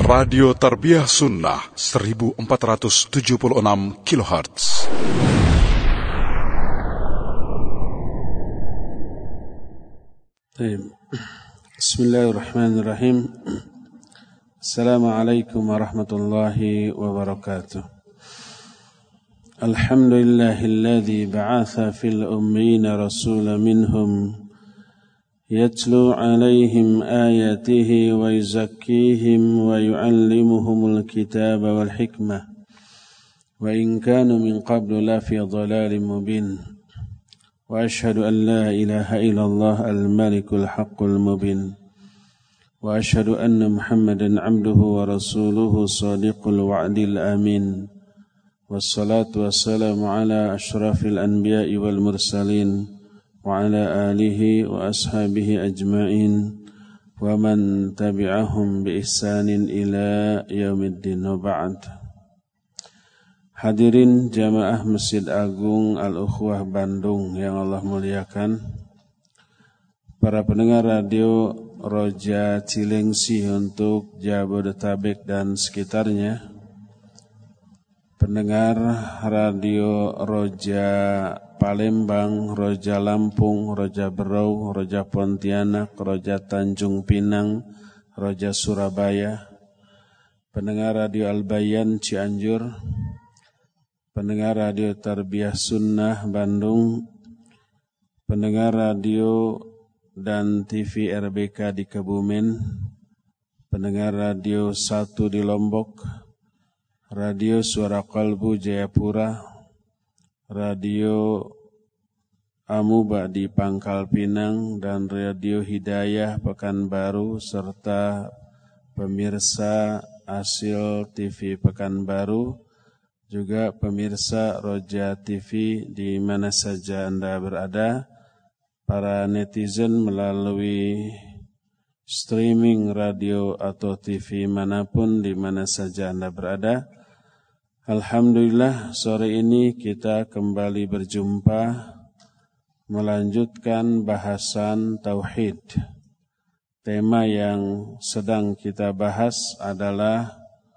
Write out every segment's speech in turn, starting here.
Radio Tarbiyah Sunnah 1476 kHz. Bismillahirrahmanirrahim. Assalamualaikum warahmatullahi wabarakatuh. Alhamdulillahilladzi ba'atha fil ummiyina rasulan minhum يتلو عليهم آياته ويزكيهم ويعلمهم الكتاب والحكمة وإن كانوا من قبل لفي ضلال مبين وأشهد أن لا إله إلا الله الملك الحق المبين وأشهد أن محمدا عبده ورسوله صادق الوعد الأمين والصلاة والسلام على أشرف الأنبياء والمرسلين وعلى آله وأصحابه أجمعين ومن تبعهم بإحسان إلى يوم الدين وبعد. Hadirin jamaah Masjid Agung Al-Ukhwah Bandung yang Allah muliakan, para pendengar radio Roja Cilengsi untuk Jabodetabek dan sekitarnya, pendengar radio Roja Palembang, Roja Lampung, Roja Berau, Roja Pontianak, Roja Tanjung Pinang, Roja Surabaya, pendengar radio Al-Bayan Cianjur, pendengar radio Tarbiyah Sunnah Bandung, pendengar radio dan TV RBK di Kebumen, pendengar radio 1 di Lombok, radio Suara Kalbu Jayapura, radio Amuba di Pangkal Pinang, dan radio Hidayah Pekanbaru, serta pemirsa Asil TV Pekanbaru, juga pemirsa Roja TV di mana saja Anda berada, para netizen melalui streaming radio atau TV manapun di mana saja Anda berada. Alhamdulillah, sore ini kita kembali berjumpa melanjutkan bahasan tauhid. Tema yang sedang kita bahas adalah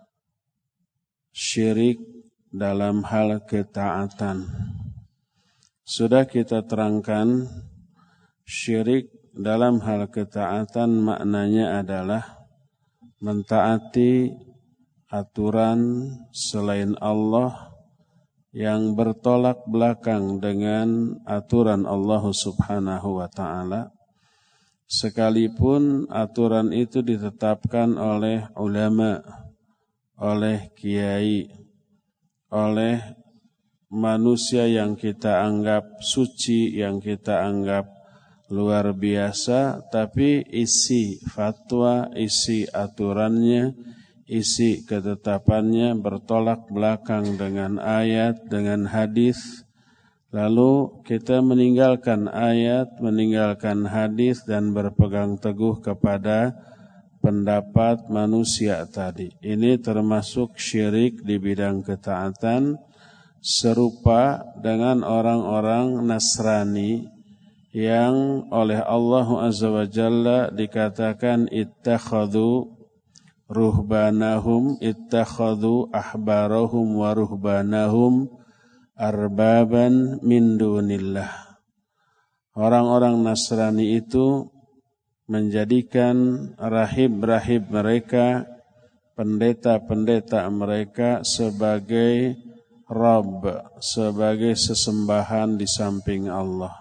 syirik dalam hal ketaatan. Sudah kita terangkan, syirik dalam hal ketaatan maknanya adalah mentaati aturan selain Allah yang bertolak belakang dengan aturan Allah Subhanahu wa ta'ala, sekalipun aturan itu ditetapkan oleh ulama, oleh kiai, oleh manusia yang kita anggap suci, yang kita anggap luar biasa, tapi isi fatwa, isi aturannya, isi ketetapannya bertolak belakang dengan ayat, dengan hadis. Lalu kita meninggalkan ayat, meninggalkan hadis dan berpegang teguh kepada pendapat manusia tadi. Ini termasuk syirik di bidang ketaatan, serupa dengan orang-orang Nasrani yang oleh Allah Azza wa Jalla dikatakan ittakhadhu ruhbanahum ittakhadhu ahbarahum wa ruhbanahum arbaban min dunillah. Orang-orang Nasrani itu menjadikan rahib-rahib mereka, pendeta-pendeta mereka sebagai Rabb, sebagai sesembahan di samping Allah.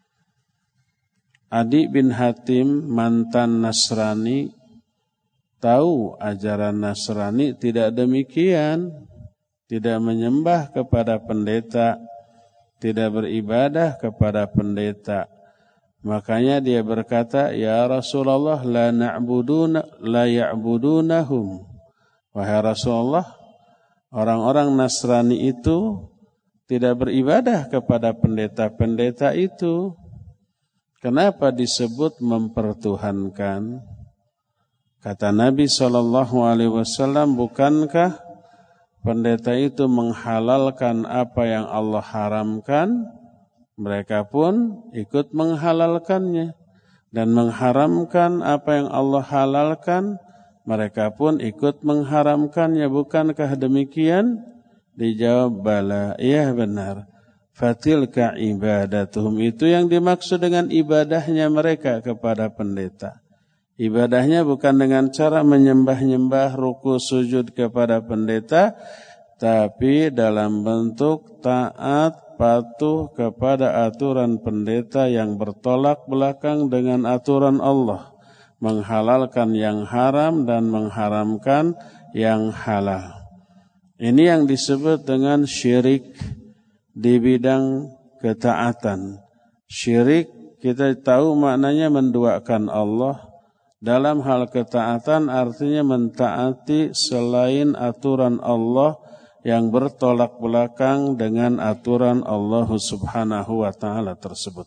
Adi bin Hatim, mantan Nasrani, tahu ajaran Nasrani tidak demikian, tidak menyembah kepada pendeta, tidak beribadah kepada pendeta. Makanya dia berkata, ya Rasulullah, la ya'budunahum. Wahai Rasulullah, orang-orang Nasrani itu tidak beribadah kepada pendeta-pendeta itu. Kenapa disebut mempertuhankan? Kata Nabi SAW, bukankah pendeta itu menghalalkan apa yang Allah haramkan? Mereka pun ikut menghalalkannya. Dan mengharamkan apa yang Allah halalkan, mereka pun ikut mengharamkannya. Bukankah demikian? Dijawab bala, iya benar. Fatilka ibadatuhum, itu yang dimaksud dengan ibadahnya mereka kepada pendeta. Ibadahnya bukan dengan cara menyembah-nyembah, ruku sujud kepada pendeta, tapi dalam bentuk taat, patuh kepada aturan pendeta yang bertolak belakang dengan aturan Allah, menghalalkan yang haram dan mengharamkan yang halal. Ini yang disebut dengan syirik di bidang ketaatan. Syirik kita tahu maknanya menduakan Allah. Dalam hal ketaatan artinya mentaati selain aturan Allah yang bertolak belakang dengan aturan Allah Subhanahu wa ta'ala tersebut.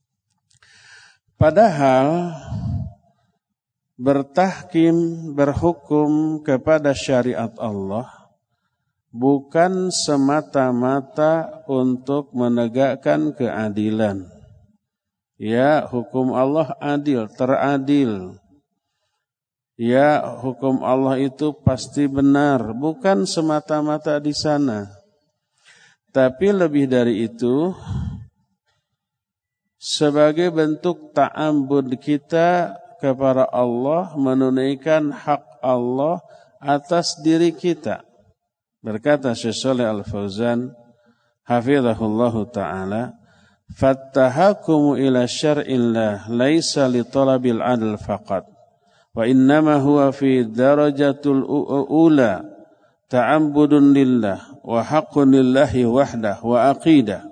Padahal bertahkim, berhukum kepada syariat Allah bukan semata-mata untuk menegakkan keadilan. Ya, hukum Allah adil, teradil. Ya, hukum Allah itu pasti benar, bukan semata-mata di sana. Tapi lebih dari itu, sebagai bentuk ta'abbud kita kepada Allah, menunaikan hak Allah atas diri kita. Berkata Syekh Shalih Al-Fauzan hafizahullahu ta'ala, fattahakumu ila syar'illah laisa li talabil adl faqat wa innama huwa fi darajatul ula ta'abbudun lillah wa haqqun lillahi wahdah wa aqidah.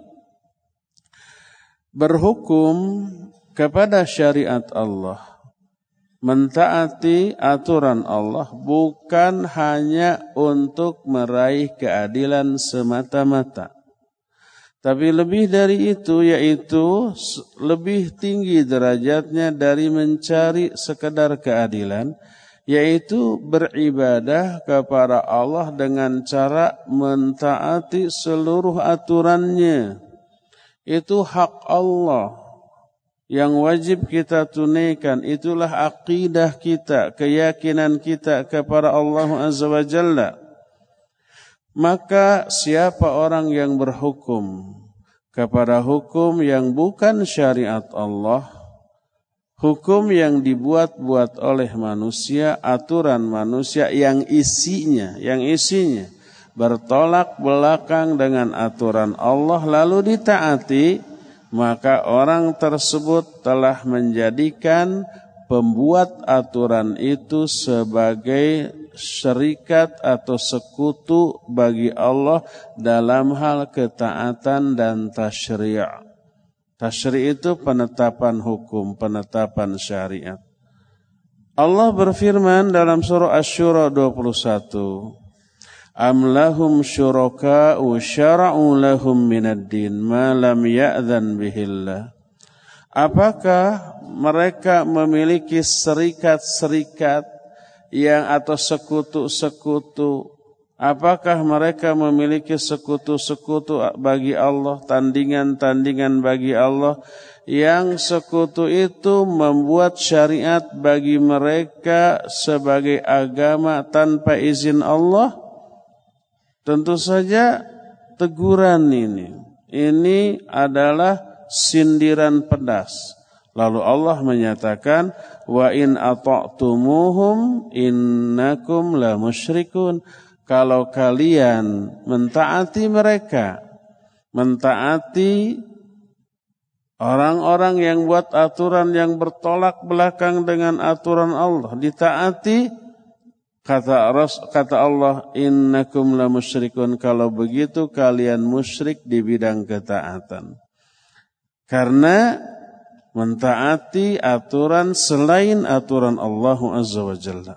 Berhukum kepada syariat Allah, mentaati aturan Allah bukan hanya untuk meraih keadilan semata-mata. Tapi lebih dari itu, yaitu lebih tinggi derajatnya dari mencari sekedar keadilan, yaitu beribadah kepada Allah dengan cara mentaati seluruh aturannya. Itu hak Allah yang wajib kita tunaikan. Itulah akidah kita, keyakinan kita kepada Allah Azza wa Jalla. Maka siapa orang yang berhukum kepada hukum yang bukan syariat Allah, hukum yang dibuat-buat oleh manusia, aturan manusia yang isinya bertolak belakang dengan aturan Allah lalu ditaati, maka orang tersebut telah menjadikan pembuat aturan itu sebagai syarikat atau sekutu bagi Allah dalam hal ketaatan dan tasyri'. Tasyri' itu penetapan hukum, penetapan syariat. Allah berfirman dalam surah Asy-Syura 21, Am lahum syuraka'u syara'u lahum minad din ma lam ya'dzan bihillah. Apakah mereka memiliki serikat-serikat yang atau sekutu-sekutu? Apakah mereka memiliki sekutu-sekutu bagi Allah, tandingan-tandingan bagi Allah, yang sekutu itu membuat syariat bagi mereka sebagai agama tanpa izin Allah? Tentu saja teguran ini adalah sindiran pedas. Lalu Allah menyatakan, wa in ata'tumuhum innakum la musyrikun. Kalau kalian mentaati mereka, mentaati orang-orang yang buat aturan yang bertolak belakang dengan aturan Allah, ditaati, kata Allah, innakum la musyrikun. Kalau begitu kalian musyrik di bidang ketaatan. Karena mentaati aturan selain aturan Allah Azza wa Jalla.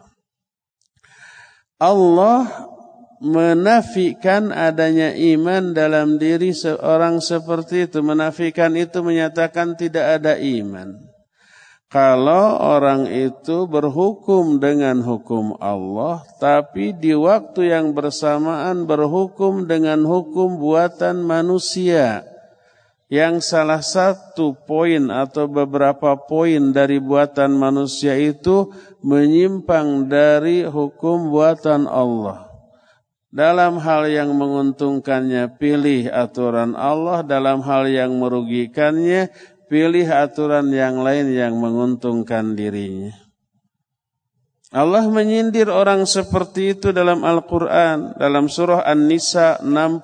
Allah menafikan adanya iman dalam diri seorang seperti itu. Menafikan itu menyatakan tidak ada iman. Kalau orang itu berhukum dengan hukum Allah, tapi di waktu yang bersamaan berhukum dengan hukum buatan manusia, yang salah satu poin atau beberapa poin dari buatan manusia itu menyimpang dari hukum buatan Allah. Dalam hal yang menguntungkannya pilih aturan Allah, dalam hal yang merugikannya pilih aturan yang lain yang menguntungkan dirinya. Allah menyindir orang seperti itu dalam Al-Quran. Dalam surah An-Nisa 60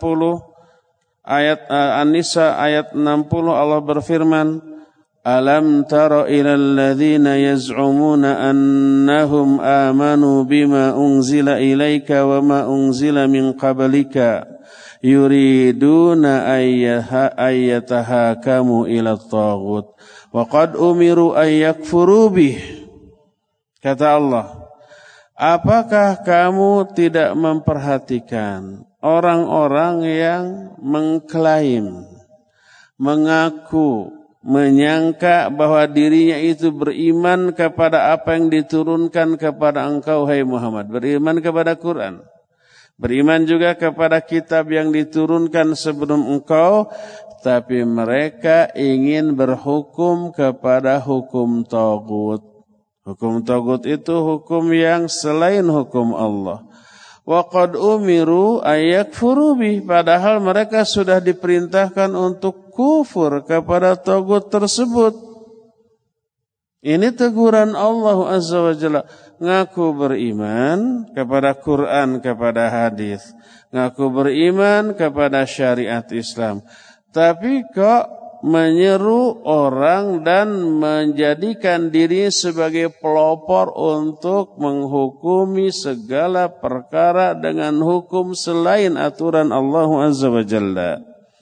An-Nisa ayat 60 Allah berfirman, Alam tara ilal ladzina yaz'umuna annahum amanu bima unzila ilaika wa ma unzila min qablika yuriduna ayyatahakamu ila at-taghut wa qad umiru ayyakfuru bih. Kata Allah, apakah kamu tidak memperhatikan orang-orang yang mengklaim, mengaku, menyangka bahwa dirinya itu beriman kepada apa yang diturunkan kepada engkau, hai Muhammad, beriman kepada Quran, beriman juga kepada kitab yang diturunkan sebelum engkau, tapi mereka ingin berhukum kepada hukum taghut. Hukum taghut itu hukum yang selain hukum Allah. Wa qad umiru ayyakfuru bih, padahal mereka sudah diperintahkan untuk kufur kepada taghut tersebut. Ini teguran Allah Azza wa Jalla. Ngaku beriman kepada Quran, kepada hadis, ngaku beriman kepada syariat Islam, tapi kok menyeru orang dan menjadikan diri sebagai pelopor untuk menghukumi segala perkara dengan hukum selain aturan Allah Azza wa Jalla.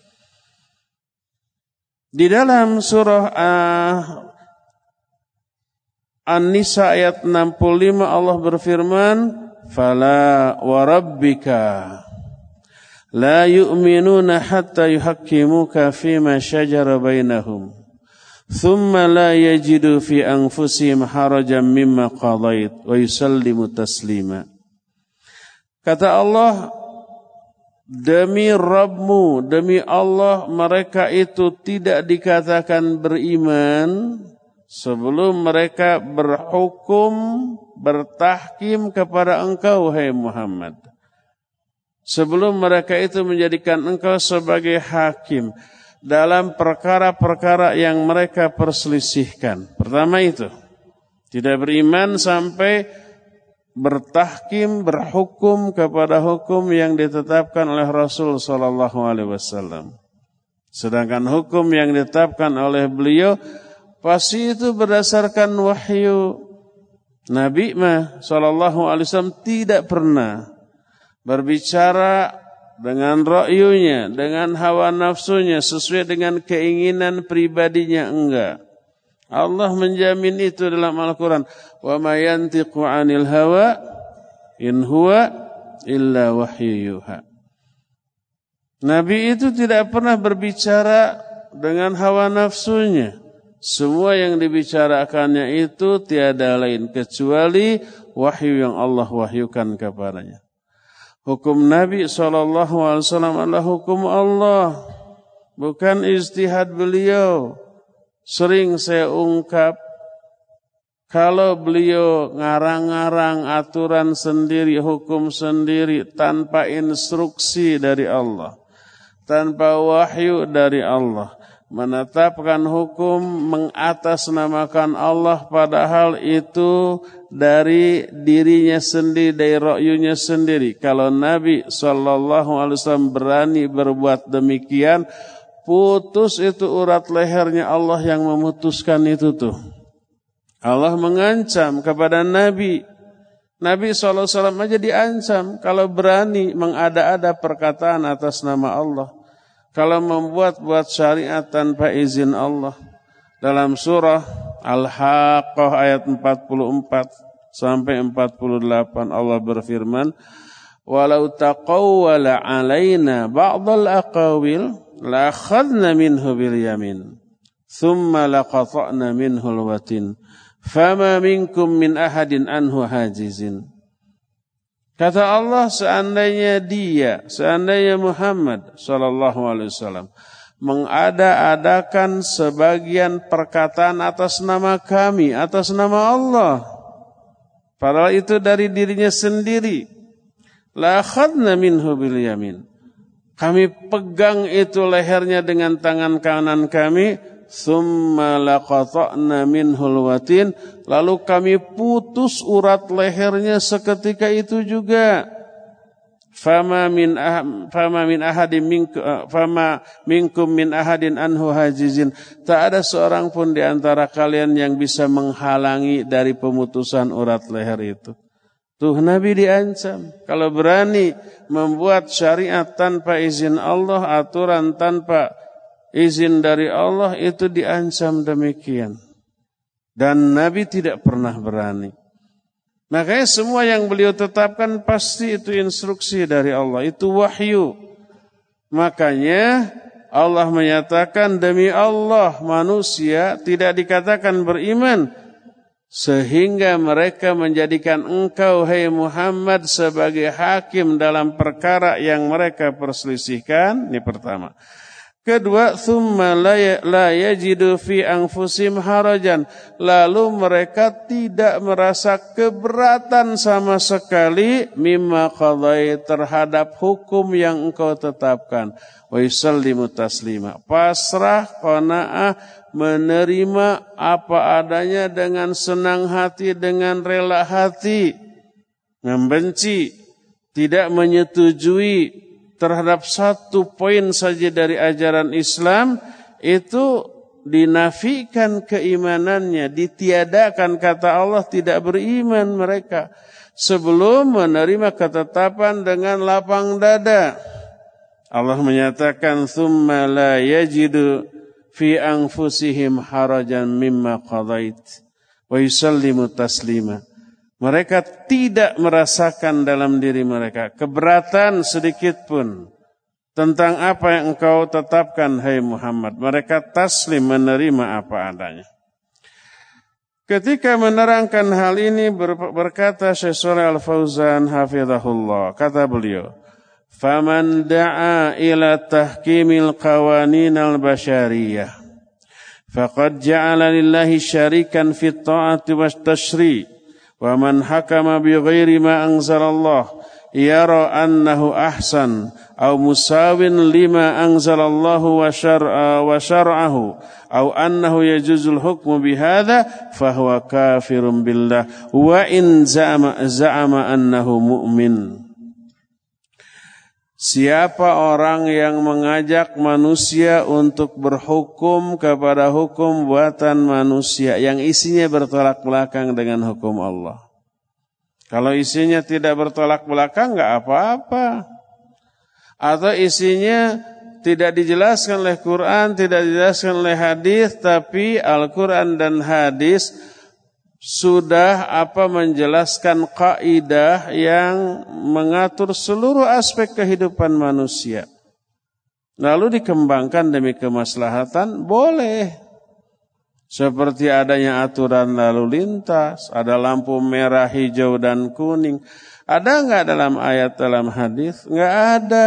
Di dalam surah An-Nisa ayat 65 Allah berfirman, Fala wa rabbika la yu'minuna hatta yuhakkimuka fima shajara bainahum thumma la yajidu fi anfusihim harajan mimma qadait wa yusallimu taslima. Kata Allah, demi Rabbmu, demi Allah, mereka itu tidak dikatakan beriman sebelum mereka berhukum, bertahkim kepada engkau, hai Muhammad. Sebelum mereka itu menjadikan engkau sebagai hakim dalam perkara-perkara yang mereka perselisihkan. Pertama itu, tidak beriman sampai bertahkim, berhukum kepada hukum yang ditetapkan oleh Rasul sallallahu alaihi wasallam. Sedangkan hukum yang ditetapkan oleh beliau pasti itu berdasarkan wahyu. Nabi sallallahu alaihi wasallam tidak pernah berbicara dengan ra'yunya, dengan hawa nafsunya, sesuai dengan keinginan pribadinya, enggak. Allah menjamin itu dalam Al-Quran. Wa ma yantiqu 'anil hawa in huwa illa wahyu yuha. Nabi itu tidak pernah berbicara dengan hawa nafsunya. Semua yang dibicarakannya itu tiada lain kecuali wahyu yang Allah wahyukan kepadanya. Hukum Nabi SAW adalah hukum Allah, bukan ijtihad beliau. Sering saya ungkap, kalau beliau ngarang-ngarang aturan sendiri, hukum sendiri, tanpa instruksi dari Allah, tanpa wahyu dari Allah, menetapkan hukum mengatasnamakan Allah, padahal itu dari dirinya sendiri, dari ra'yunya sendiri. Kalau Nabi SAW berani berbuat demikian, putus itu urat lehernya, Allah yang memutuskan itu tuh. Allah mengancam kepada Nabi. Nabi SAW aja diancam kalau berani mengada-ada perkataan atas nama Allah, kalau membuat syariat tanpa izin Allah. Dalam surah Al-Haqqah ayat 44 sampai 48 Allah berfirman, walau taqawwala alaina ba'dal aqawil la akhadna minhu bil yamin thumma laqata'na minhu al-watin fama minkum min ahadin anhu hajizin. Kata Allah, seandainya Muhammad sallallahu alaihi wasallam mengada-adakan sebagian perkataan atas nama kami, atas nama Allah. Padahal itu dari dirinya sendiri. La akhadna minhu bil yamin. Kami pegang itu lehernya dengan tangan kanan kami. Tsumma laqata'na minhul watin. Lalu kami putus urat lehernya seketika itu juga. Fama minkum min ahadin anhu hajizin. Tak ada seorang pun di antara kalian yang bisa menghalangi dari pemutusan urat leher itu. Tuh Nabi diancam. Kalau berani membuat syariat tanpa izin Allah, aturan tanpa izin dari Allah, itu diancam demikian. Dan Nabi tidak pernah berani. Makanya semua yang beliau tetapkan pasti itu instruksi dari Allah, itu wahyu. Makanya Allah menyatakan, demi Allah manusia tidak dikatakan beriman sehingga mereka menjadikan engkau, hai Muhammad, sebagai hakim dalam perkara yang mereka perselisihkan. Ini pertama. Kedua, thumma la yajidu fi anfusihim harajan. Lalu mereka tidak merasa keberatan sama sekali mimma qadai, terhadap hukum yang engkau tetapkan. Wa yusallimu taslima. Pasrah, qanaah, menerima apa adanya dengan senang hati, dengan rela hati. Membenci, tidak menyetujui terhadap satu poin saja dari ajaran Islam, itu dinafikan keimanannya, ditiadakan, kata Allah tidak beriman mereka sebelum menerima ketetapan dengan lapang dada. Allah menyatakan, tsumma la yajidu fi anfusihim harajan mimma qadait wa yusallimu taslima. Mereka tidak merasakan dalam diri mereka keberatan sedikit pun tentang apa yang engkau tetapkan, hai Muhammad. Mereka taslim, menerima apa adanya. Ketika menerangkan hal ini berkata Syekh Shalih Al-Fauzan hafizahullah, kata beliau, "Faman da'a ila tahkimil qawanin al-bashariyah faqad ja'ala lillahi syarikan fit ta'ati was tashri'. Wa man hakama bi ghairi ma anzalallah yara annahu ahsan aw musawin lima anzalallahu wa syar'ahu aw annahu yajuzul hukmu bihadza fahuwa kafirun billah wa in za'ama annahu mu'min." Siapa orang yang mengajak manusia untuk berhukum kepada hukum buatan manusia yang isinya bertolak belakang dengan hukum Allah. Kalau isinya tidak bertolak belakang enggak apa-apa. Atau isinya tidak dijelaskan oleh Quran, tidak dijelaskan oleh hadis, tapi Al-Quran dan hadis sudah menjelaskan kaidah yang mengatur seluruh aspek kehidupan manusia. Lalu dikembangkan demi kemaslahatan, boleh. Seperti adanya aturan lalu lintas, ada lampu merah, hijau, dan kuning. Ada enggak dalam ayat, dalam hadis? Enggak ada.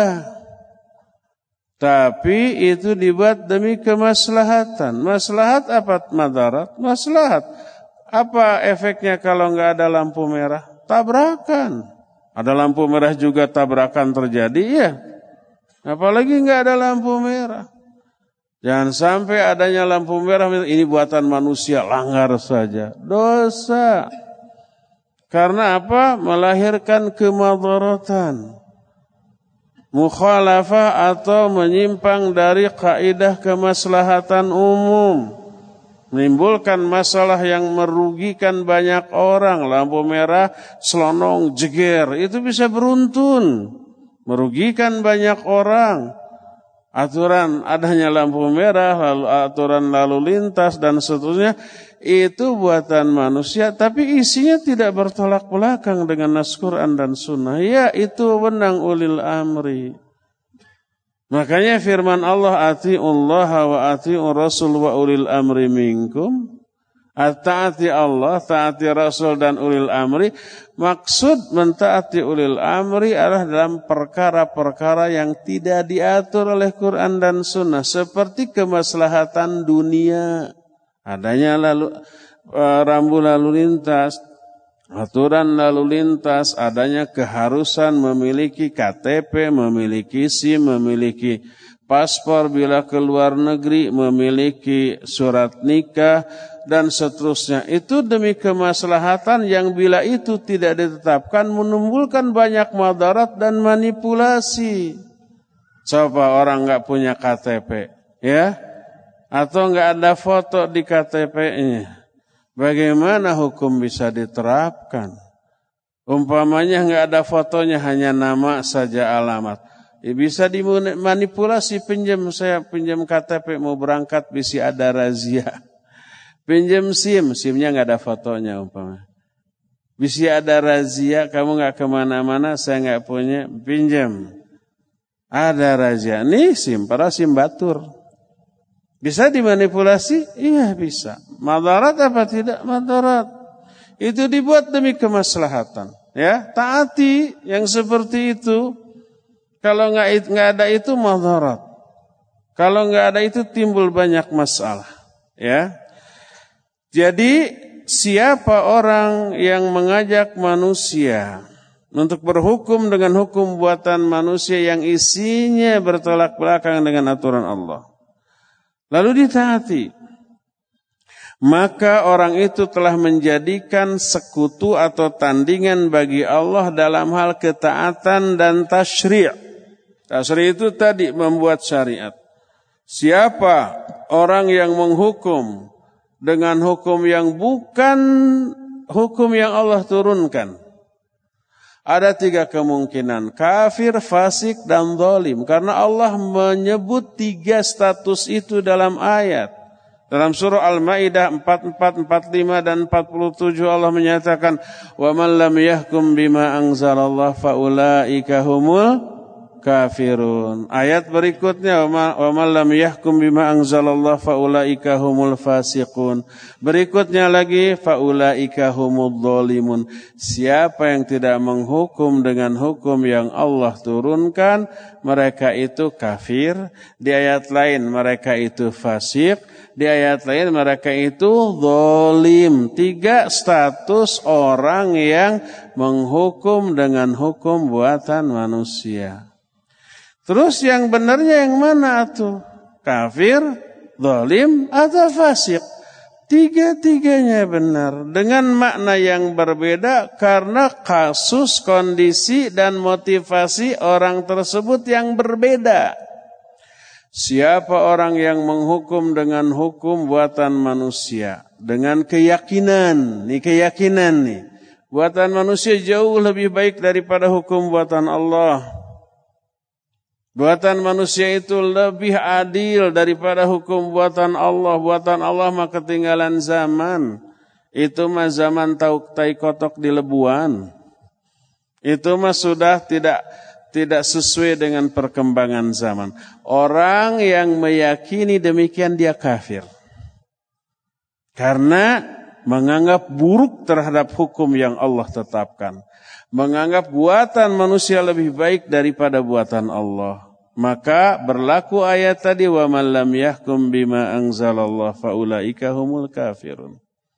Tapi itu dibuat demi kemaslahatan. Maslahat apa madarat? Maslahat. Apa efeknya kalau enggak ada lampu merah? Tabrakan. Ada lampu merah juga tabrakan terjadi, ya. Apalagi enggak ada lampu merah. Jangan sampai adanya lampu merah ini buatan manusia, langgar saja. Dosa. Karena apa? Melahirkan kemadaratan. Mukhalafah atau menyimpang dari kaidah kemaslahatan umum. Menimbulkan masalah yang merugikan banyak orang. Lampu merah, selonong, jeger, itu bisa beruntun. Merugikan banyak orang. Aturan adanya lampu merah, lalu aturan lalu lintas, dan seterusnya. Itu buatan manusia, tapi isinya tidak bertolak belakang dengan nas Quran dan sunnah. Ya, itu wewenang ulil amri. Makanya firman Allah, ati'ullaha wa ati'ur rasul wa ulil amri minkum. Taati Allah, taati Rasul dan ulil amri. Maksud mentaati ulil amri adalah dalam perkara-perkara yang tidak diatur oleh Quran dan Sunnah. Seperti kemaslahatan dunia. Adanya rambu lalu lintas, aturan lalu lintas, adanya keharusan memiliki KTP, memiliki SIM, memiliki paspor bila ke luar negeri, memiliki surat nikah, dan seterusnya. Itu demi kemaslahatan yang bila itu tidak ditetapkan menimbulkan banyak madarat dan manipulasi. Coba orang nggak punya KTP, ya, atau nggak ada foto di KTP-nya, bagaimana hukum bisa diterapkan? Umpamanya nggak ada fotonya, hanya nama saja, alamat. Bisa dimanipulasi. Saya pinjam KTP mau berangkat, bisa ada razia. Pinjam SIM, SIM-nya nggak ada fotonya umpamanya. Bisa ada razia, kamu nggak kemana-mana, saya nggak punya, pinjam. Ada razia, nih SIM, para SIM batur. Bisa dimanipulasi? Iya bisa. Madarat apa tidak? Madarat. Itu dibuat demi kemaslahatan. Ya, taati yang seperti itu. Kalau nggak ada itu madarat. Kalau nggak ada itu timbul banyak masalah. Ya. Jadi siapa orang yang mengajak manusia untuk berhukum dengan hukum buatan manusia yang isinya bertolak belakang dengan aturan Allah, lalu ditaati, maka orang itu telah menjadikan sekutu atau tandingan bagi Allah dalam hal ketaatan dan tasyri'. Tasyri' itu tadi membuat syariat. Siapa orang yang menghukum dengan hukum yang bukan hukum yang Allah turunkan, ada 3 kemungkinan: kafir, fasik, dan zalim. Karena Allah menyebut 3 status itu dalam ayat. Dalam surah Al-Maidah 44, 45 dan 47 Allah menyatakan, "Wa man lam yahkum bima anzalallah faulaika humul kafirun." Ayat berikutnya, "Wa man lam yahkum bima anzalallah faulaika humul fasiqun." Berikutnya lagi, "Faulaika humudz zalimun." Siapa yang tidak menghukum dengan hukum yang Allah turunkan, mereka itu kafir. Di ayat lain mereka itu fasik. Di ayat lain mereka itu zalim. 3 status orang yang menghukum dengan hukum buatan manusia. Terus yang benarnya yang mana tuh? Kafir, zalim, atau fasik? 3-tiganya benar. Dengan makna yang berbeda karena kasus, kondisi, dan motivasi orang tersebut yang berbeda. Siapa orang yang menghukum dengan hukum buatan manusia, dengan keyakinan, keyakinan nih, buatan manusia jauh lebih baik daripada hukum buatan Allah. Buatan manusia itu lebih adil daripada hukum buatan Allah. Buatan Allah mah ketinggalan zaman. Itu mah zaman tai kotok di lebuan. Itu mah sudah tidak sesuai dengan perkembangan zaman. Orang yang meyakini demikian dia kafir. Karena menganggap buruk terhadap hukum yang Allah tetapkan. Menganggap buatan manusia lebih baik daripada buatan Allah. Maka berlaku ayat tadi, wa man lam yahkum bima anzalallah faulaika humul kafirun.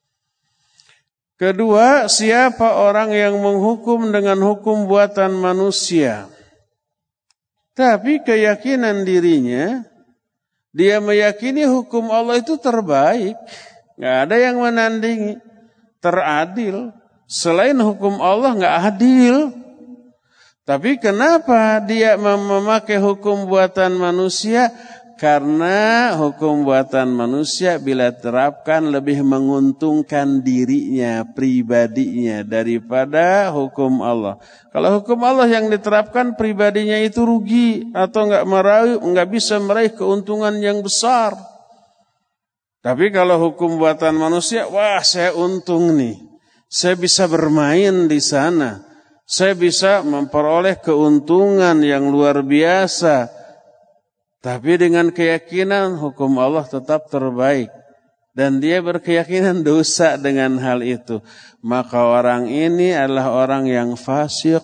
Kedua, siapa orang yang menghukum dengan hukum buatan manusia, tapi keyakinan dirinya, dia meyakini hukum Allah itu terbaik, nggak ada yang menandingi, teradil. Selain hukum Allah nggak adil. Tapi kenapa dia memakai hukum buatan manusia? Karena hukum buatan manusia bila terapkan lebih menguntungkan dirinya, pribadinya daripada hukum Allah. Kalau hukum Allah yang diterapkan pribadinya itu rugi atau nggak bisa meraih keuntungan yang besar. Tapi kalau hukum buatan manusia, wah saya untung nih. Saya bisa bermain di sana. Saya bisa memperoleh keuntungan yang luar biasa. Tapi dengan keyakinan hukum Allah tetap terbaik dan dia berkeyakinan dosa dengan hal itu, maka orang ini adalah orang yang fasik.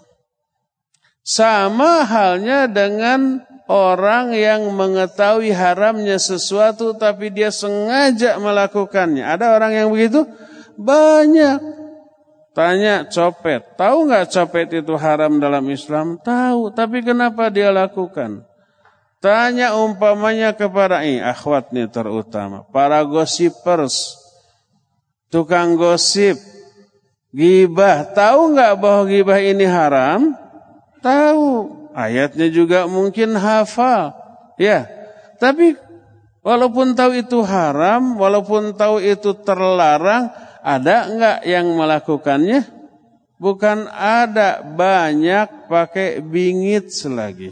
Sama halnya dengan orang yang mengetahui haramnya sesuatu tapi dia sengaja melakukannya. Ada orang yang begitu? Banyak. Tanya copet, tahu nggak copet itu haram dalam Islam? Tahu, tapi kenapa dia lakukan? Tanya umpamanya kepada akhwat nih terutama, para gossipers, tukang gosip, gibah. Tahu nggak bahwa gibah ini haram? Tahu, ayatnya juga mungkin hafal, ya. Tapi walaupun tahu itu haram, walaupun tahu itu terlarang, ada enggak yang melakukannya? Bukan ada, banyak pakai bingit selagi.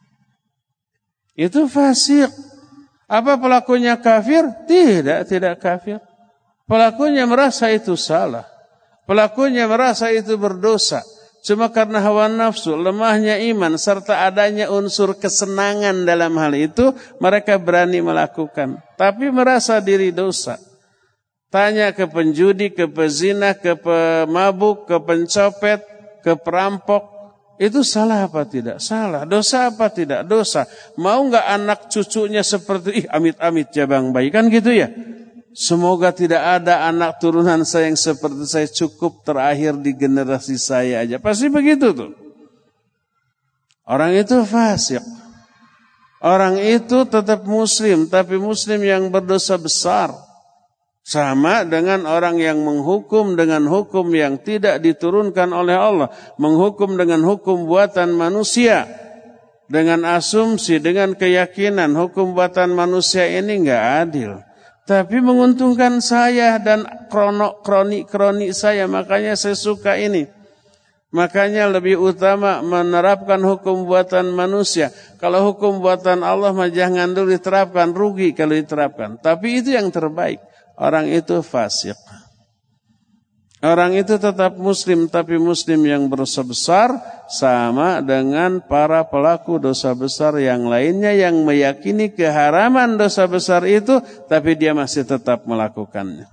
Itu fasik. Apa pelakunya kafir? Tidak kafir. Pelakunya merasa itu salah. Pelakunya merasa itu berdosa. Cuma karena hawa nafsu, lemahnya iman, serta adanya unsur kesenangan dalam hal itu, mereka berani melakukan. Tapi merasa diri dosa. Tanya ke penjudi, ke pezina, ke pemabuk, ke pencopet, ke perampok. Itu salah apa tidak? Salah. Dosa apa tidak? Dosa. Mau enggak anak cucunya seperti, amit-amit jabang bayi. Kan gitu ya? Semoga tidak ada anak turunan saya yang seperti saya, cukup terakhir di generasi saya aja. Pasti begitu tuh. Orang itu fasik. Orang itu tetap muslim, tapi muslim yang berdosa besar. Sama dengan orang yang menghukum dengan hukum yang tidak diturunkan oleh Allah. Menghukum dengan hukum buatan manusia. Dengan asumsi, dengan keyakinan hukum buatan manusia ini enggak adil. Tapi menguntungkan saya dan kroni saya, makanya saya suka ini. Makanya lebih utama menerapkan hukum buatan manusia. Kalau hukum buatan Allah mah jangan dulu diterapkan, rugi kalau diterapkan. Tapi itu yang terbaik. Orang itu fasik. Orang itu tetap muslim, tapi muslim yang berdosa besar sama dengan para pelaku dosa besar yang lainnya yang meyakini keharaman dosa besar itu, tapi dia masih tetap melakukannya.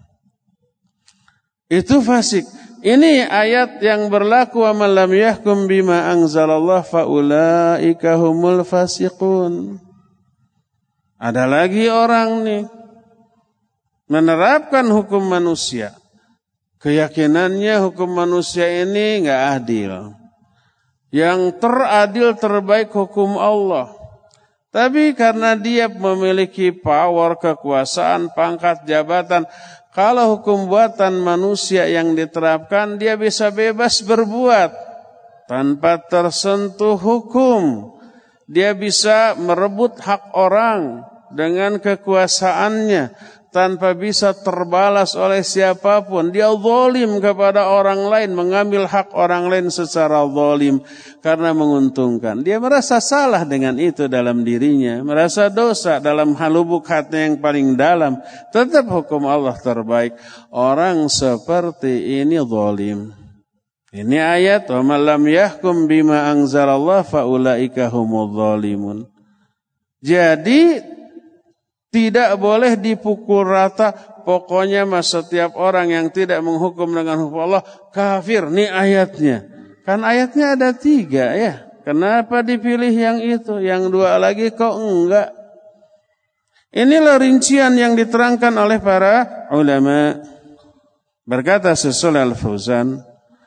Itu fasik. Ini ayat yang berlaku, wa man lam yahkum bima anzalallah faulaika humul fasiqun. Ada lagi orang nih menerapkan hukum manusia. Keyakinannya hukum manusia ini enggak adil. Yang teradil terbaik hukum Allah. Tapi karena dia memiliki power, kekuasaan, pangkat, jabatan, kalau hukum buatan manusia yang diterapkan, dia bisa bebas berbuat tanpa tersentuh hukum. Dia bisa merebut hak orang dengan kekuasaannya tanpa bisa terbalas oleh siapapun. Dia zalim kepada orang lain, mengambil hak orang lain secara zalim karena menguntungkan. Dia merasa salah dengan itu dalam dirinya, merasa dosa dalam halubuk hati yang paling dalam. Tetap hukum Allah terbaik. Orang seperti ini zalim. Ini ayat, wa man lam yahkum bima anzalallah faulaika humudz zalimun. Jadi tidak boleh dipukul rata. Pokoknya setiap orang yang tidak menghukum dengan hukum Allah kafir. Ini ayatnya. Kan ayatnya ada 3 ya. Kenapa dipilih yang itu? Yang 2 lagi kok enggak? Inilah rincian yang diterangkan oleh para ulama. Berkata Shalih Al-Fauzan,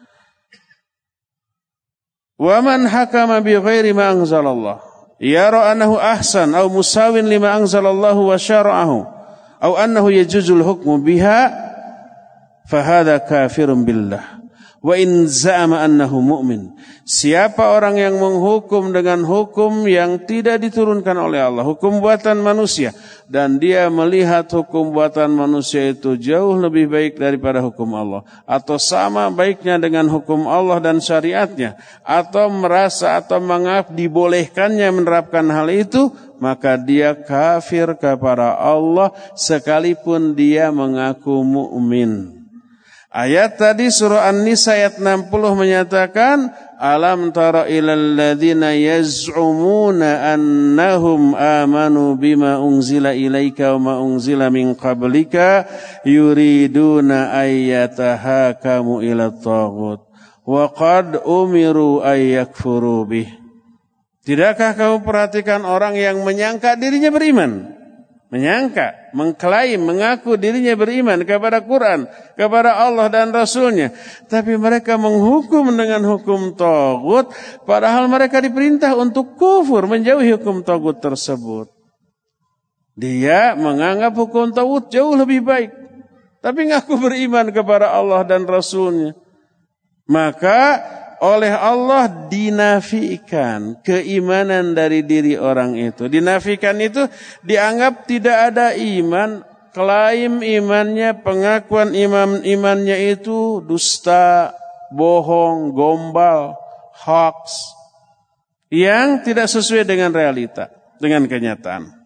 wa man hakama bi ghairi ma anzalallah yara annahu ahsan aw musawin lima anzalallahu wa syara'ahu aw annahu yajuzul hukmu biha fahadha kafirun billah wa in za'ama annahu mu'min. Siapa orang yang menghukum dengan hukum yang tidak diturunkan oleh Allah, hukum buatan manusia, dan dia melihat hukum buatan manusia itu jauh lebih baik daripada hukum Allah, atau sama baiknya dengan hukum Allah dan syariatnya, atau merasa atau menganggap dibolehkannya menerapkan hal itu, maka dia kafir kepada Allah sekalipun dia mengaku mukmin. Ayat tadi surah An-Nisa ayat 60 menyatakan, alam tara ilal ladzina yaz'umuna annahum amanu bima unzila ilaika wa ma unzila min qablika yuriduna ayyatahakamu ila taghut wa qad umiru ayyakfuru bih. Tidakkah kamu perhatikan orang yang menyangka dirinya beriman? Menyangka, mengklaim, mengaku dirinya beriman kepada Quran, kepada Allah dan Rasulnya. Tapi mereka menghukum dengan hukum taghut, padahal mereka diperintah untuk kufur, menjauhi hukum taghut tersebut. Dia menganggap hukum taghut jauh lebih baik, tapi ngaku beriman kepada Allah dan Rasulnya. Maka oleh Allah dinafikan keimanan dari diri orang itu. Dinafikan itu dianggap tidak ada iman, klaim imannya, pengakuan imannya itu dusta, bohong, gombal, hoax, yang tidak sesuai dengan realita, dengan kenyataan.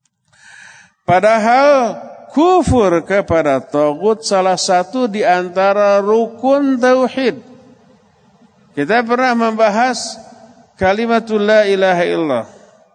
Padahal kufur kepada taghut salah satu di antara rukun tauhid. Kita pernah membahas kalimatul la ilaha illallah.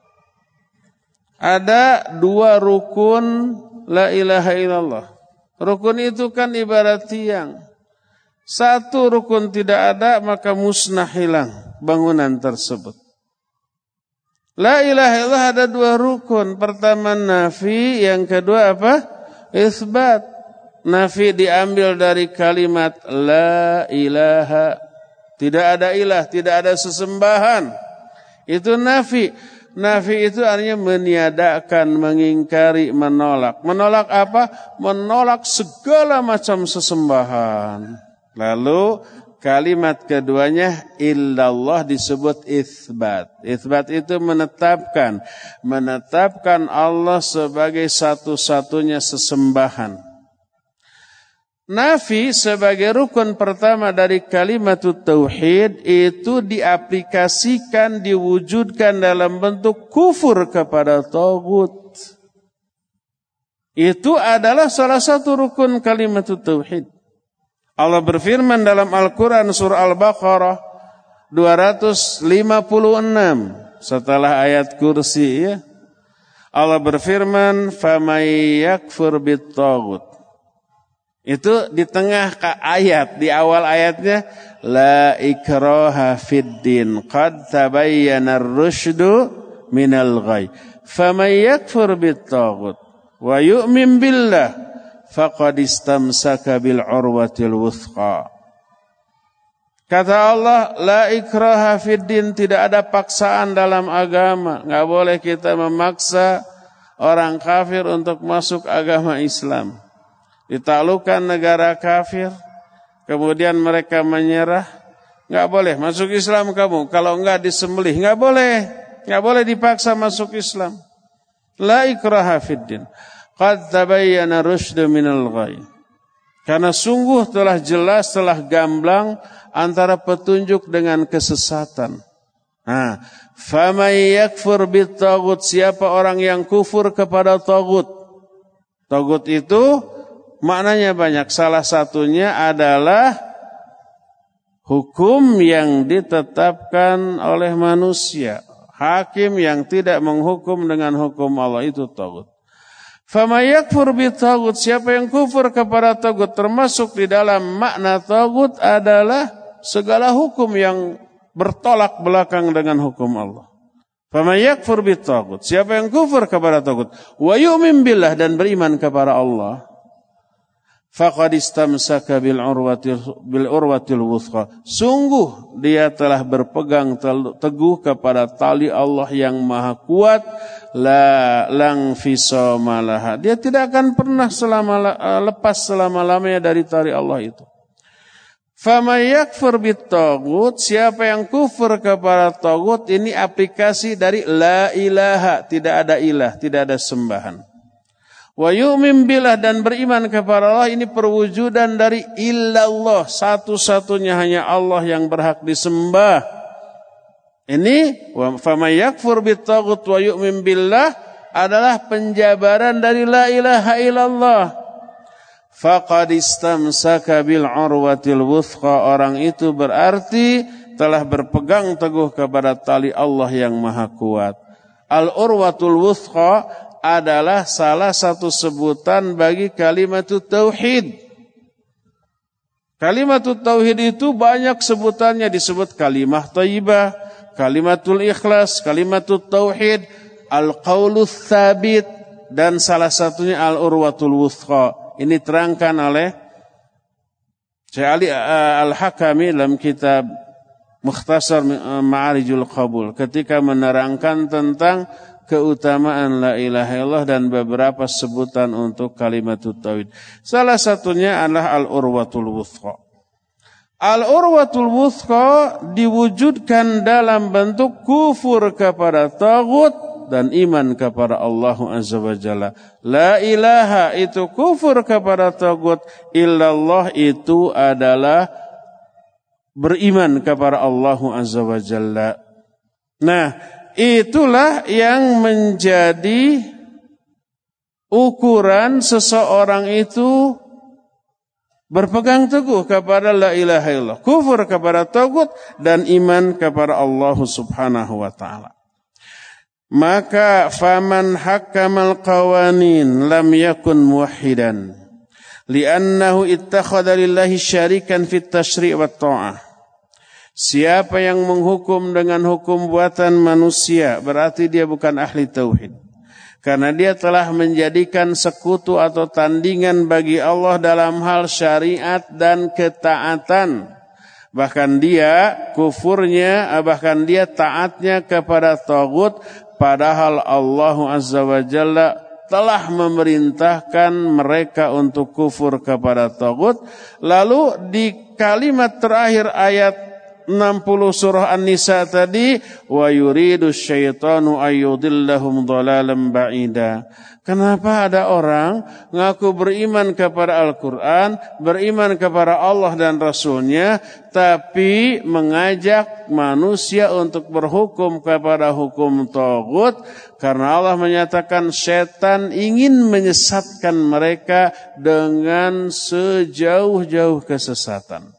Ada 2 rukun la ilaha illallah. Rukun itu kan ibarat tiang. 1 rukun tidak ada, maka musnah, hilang bangunan tersebut. La ilaha illallah ada 2 rukun. Pertama nafi, yang kedua apa? Isbat. Nafi diambil dari kalimat la ilaha. Tidak ada ilah, tidak ada sesembahan. Itu nafi. Nafi itu artinya meniadakan, mengingkari, menolak. Menolak apa? Menolak segala macam sesembahan. Lalu kalimat keduanya illallah disebut itsbat. Itsbat itu menetapkan Allah sebagai satu-satunya sesembahan. Nafi sebagai rukun pertama dari kalimat tauhid itu diaplikasikan, diwujudkan dalam bentuk kufur kepada taghut. Itu adalah salah satu rukun kalimat tauhid. Allah berfirman dalam Al-Quran surah Al-Baqarah 256 setelah ayat kursi, ya. Allah berfirman, "Famay yakfur bit-taghut." Itu di tengah ayat, di awal ayatnya, la ikraha fid din qad tabayyana ar-rusydu minal ghayy faman yakfur bit-taghut wa yu'min billah faqad istamsaka bil urwatil wuthqa. Kata Allah, la ikraha fid din, tidak ada paksaan dalam agama. Enggak boleh kita memaksa orang kafir untuk masuk agama Islam. Ditaklukkan negara kafir, kemudian mereka menyerah, enggak boleh masuk Islam kamu, kalau enggak disembelih, enggak boleh dipaksa masuk Islam. La ikraha fid din qad tabayyana rusydu minal ghayy. Karena sungguh telah jelas, telah gamblang antara petunjuk dengan kesesatan. Faman yakfur bit-taghut, siapa orang yang kufur kepada taghut. Taghut itu maknanya banyak. Salah satunya adalah hukum yang ditetapkan oleh manusia. Hakim yang tidak menghukum dengan hukum Allah, itu taghut. Faman yakfur bit-taghut, siapa yang kufur kepada taghut, termasuk di dalam makna taghut adalah segala hukum yang bertolak belakang dengan hukum Allah. Faman yakfur bit-taghut, siapa yang kufur kepada taghut, wa yu'min billah, dan beriman kepada Allah, faqad istamsaka bil urwatil wuthqa, sungguh dia telah berpegang teguh kepada tali Allah yang maha kuat, la langfisama laha, dia tidak akan pernah lepas selama-lamanya dari tali Allah itu. Faman yakfur bit-taghut, siapa yang kufur kepada taghut, ini aplikasi dari la ilaha, tidak ada ilah, tidak ada sembahan. Wa yu'min billah, dan beriman kepada Allah, ini perwujudan dari illallah, satu-satunya hanya Allah yang berhak disembah. Ini faman yakfur bit-taghut wa yu'min billah adalah penjabaran dari la ilaha illallah. faqad istamsaka bil urwatil wuthqa, orang itu berarti telah berpegang teguh kepada tali Allah yang maha kuat. Al urwatul wuthqa adalah salah satu sebutan bagi kalimatut tauhid. Kalimatut tauhid itu banyak sebutannya, disebut kalimah thayyibah, kalimatul ikhlas, kalimatut tauhid, al-qaulus tsabit, dan salah satunya al-urwatul wuthqa. Ini terangkan oleh Syekh Ali Al-Hakami dalam kitab Mukhtasar Ma'arijul Qabul ketika menerangkan tentang keutamaan la ilaha illallah dan beberapa sebutan untuk kalimatut tauhid. Salah satunya adalah al-urwatul wuthqa. Al-urwatul wuthqa diwujudkan dalam bentuk kufur kepada taghut dan iman kepada Allah Azza wa Jalla. La ilaha itu kufur kepada taghut, illallah itu adalah beriman kepada Allah Azza wa Jalla. Nah, itulah yang menjadi ukuran seseorang itu berpegang teguh kepada la ilaha illallah, kufur kepada taghut dan iman kepada Allah Subhanahu wa taala. Maka faman hakamal qawanin lam yakun muwahhidan li'annahu ittakhadha lillahi syarikan fit tasyri' wat ta'ah. Siapa yang menghukum dengan hukum buatan manusia berarti dia bukan ahli tauhid. Karena dia telah menjadikan sekutu atau tandingan bagi Allah dalam hal syariat dan ketaatan. Bahkan dia kufurnya, bahkan dia taatnya kepada taghut, padahal Allah Azza wa Jalla telah memerintahkan mereka untuk kufur kepada taghut. Lalu di kalimat terakhir ayat 60 surah An-Nisa tadi, wa yuridu syaitanu ayyudillahum dhalalan ba'ida. Kenapa ada orang ngaku beriman kepada Al-Quran, beriman kepada Allah dan Rasulnya, tapi mengajak manusia untuk berhukum kepada hukum taghut, karena Allah menyatakan setan ingin menyesatkan mereka dengan sejauh-jauh kesesatan.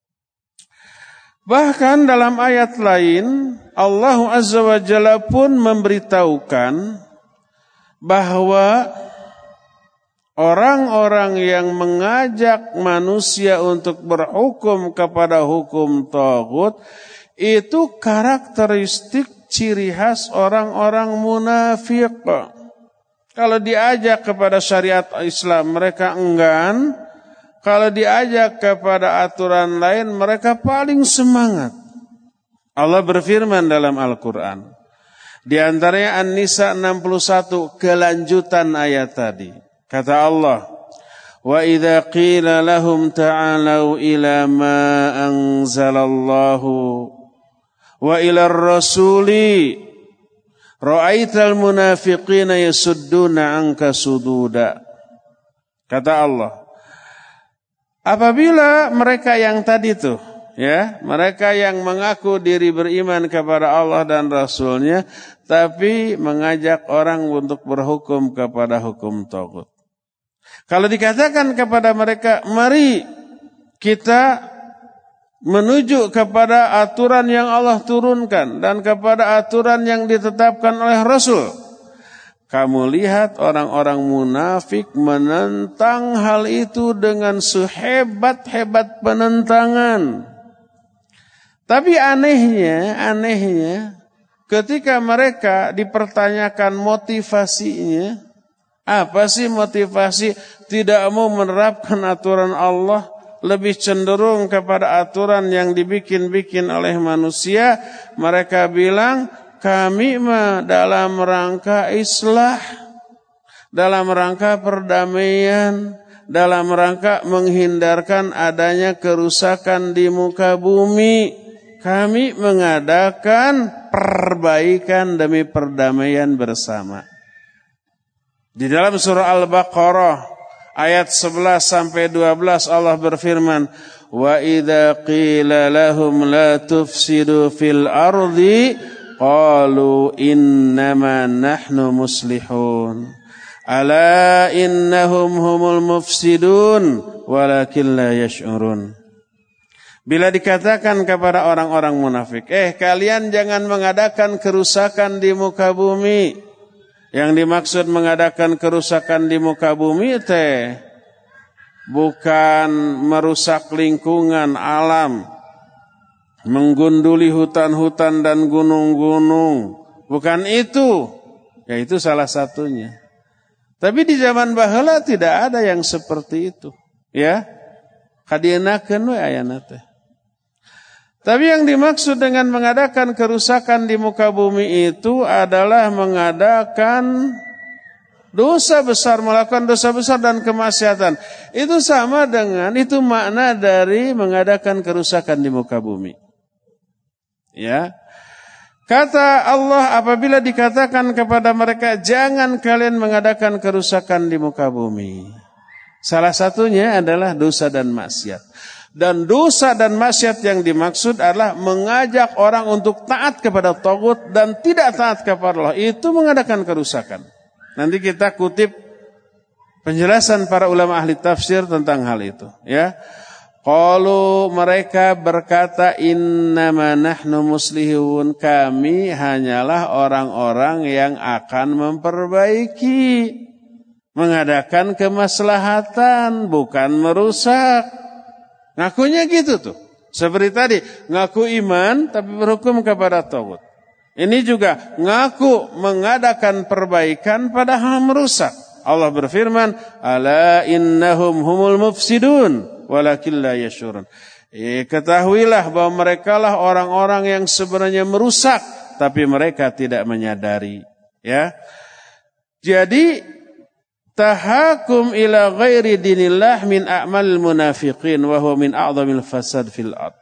Bahkan dalam ayat lain Allah Azza wa Jalla pun memberitahukan bahwa orang-orang yang mengajak manusia untuk berhukum kepada hukum taghut itu karakteristik ciri khas orang-orang munafik. Kalau diajak kepada syariat Islam mereka enggan. Kalau diajak kepada aturan lain, mereka paling semangat. Allah berfirman dalam Al-Quran. Di antaranya An-Nisa 61, kelanjutan ayat tadi. Kata Allah, wa idza qila lahum ta'alau ila ma anzalallahu wa ila ar-rasuli ra'aital munafiqina yasudduna anka sududa. Kata Allah, apabila mereka yang tadi tuh, ya, mereka yang mengaku diri beriman kepada Allah dan Rasulnya, tapi mengajak orang untuk berhukum kepada hukum taghut. Kalau dikatakan kepada mereka, mari kita menuju kepada aturan yang Allah turunkan dan kepada aturan yang ditetapkan oleh Rasul. Kamu lihat orang-orang munafik menentang hal itu dengan sehebat-hebat penentangan. Tapi anehnya, ketika mereka dipertanyakan motivasinya, apa sih motivasi tidak mau menerapkan aturan Allah, lebih cenderung kepada aturan yang dibikin-bikin oleh manusia, mereka bilang, kami mah dalam rangka islah, dalam rangka perdamaian, dalam rangka menghindarkan adanya kerusakan di muka bumi. Kami mengadakan perbaikan demi perdamaian bersama. Di dalam surah Al-Baqarah ayat 11 sampai 12 Allah berfirman, wa idza qila lahum la tufsidu fil ardi qalu innama nahnu muslihun. Ala innahum humul mufsidun walakin la yash'urun. Bila dikatakan kepada orang-orang munafik, kalian jangan mengadakan kerusakan di muka bumi. Yang dimaksud mengadakan kerusakan di muka bumi bukan merusak lingkungan alam, menggunduli hutan-hutan dan gunung-gunung. Bukan itu. Ya itu salah satunya. Tapi di zaman baheula tidak ada yang seperti itu. Ya. Kadienakeun we ayana teh. Tapi yang dimaksud dengan mengadakan kerusakan di muka bumi itu adalah mengadakan dosa besar, melakukan dosa besar dan kemaksiatan. Itu sama dengan, itu makna dari mengadakan kerusakan di muka bumi. Ya. Kata Allah apabila dikatakan kepada mereka, jangan kalian mengadakan kerusakan di muka bumi. Salah satunya adalah dosa dan maksiat. Dan dosa dan maksiat yang dimaksud adalah mengajak orang untuk taat kepada tagut dan tidak taat kepada Allah. Itu mengadakan kerusakan. Nanti kita kutip penjelasan para ulama ahli tafsir tentang hal itu. Ya, qalu mereka berkata innama nahnu muslihun, kami hanyalah orang-orang yang akan memperbaiki, mengadakan kemaslahatan, bukan merusak. Ngakunya gitu tuh. Seperti tadi, ngaku iman tapi berhukum kepada tagut. Ini juga ngaku mengadakan perbaikan padahal merusak. Allah berfirman, ala innahum humul mufsidun walakin la yashurun. Ketahuilah bahwa mereka lah orang-orang yang sebenarnya merusak tapi mereka tidak menyadari. Ya. Jadi tahakum ila ghairi dinillah min a'mal munafiqin wa huwa min a'zamil fasad fil ard.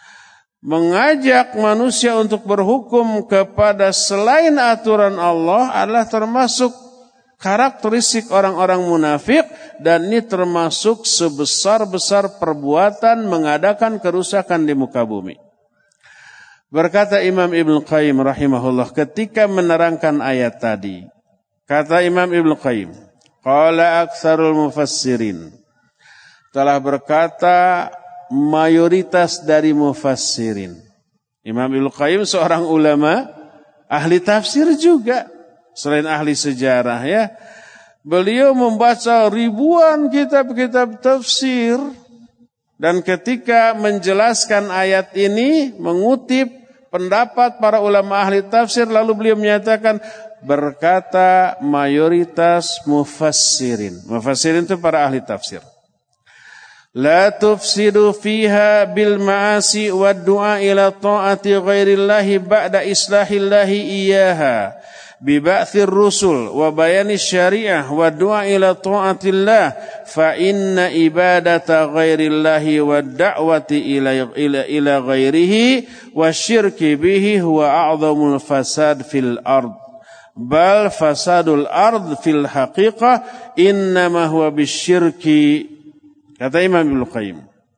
Mengajak manusia untuk berhukum kepada selain aturan Allah adalah termasuk karakteristik orang-orang munafik, dan ini termasuk sebesar-besar perbuatan mengadakan kerusakan di muka bumi. Berkata Imam Ibnu Qayyim rahimahullah ketika menerangkan ayat tadi, kata Imam Ibnu Qayyim, qala aktsarul mufassirin, telah berkata mayoritas dari mufassirin. Imam Ibnu Qayyim seorang ulama, ahli tafsir juga, selain ahli sejarah ya. Beliau membaca ribuan kitab-kitab tafsir, dan ketika menjelaskan ayat ini mengutip pendapat para ulama ahli tafsir, lalu beliau menyatakan berkata mayoritas mufassirin. Mufassirin itu para ahli tafsir. La tufsidu fiha bil ma'asi wa du'a ila ta'ati ghairillahi ba'da islahillahi iyyaha bi ba'thir rusul wa bayani syariah wa du'a ila ta'atillah fa inna ibadata ghairillahi wa da'wati ila ghairihi wa syirki bihi huwa a'zamul fasad fil ard. Bal fasadul ard fil haqiqah innama huwa bisyirki. Kata Imam Ibnu Qayyim.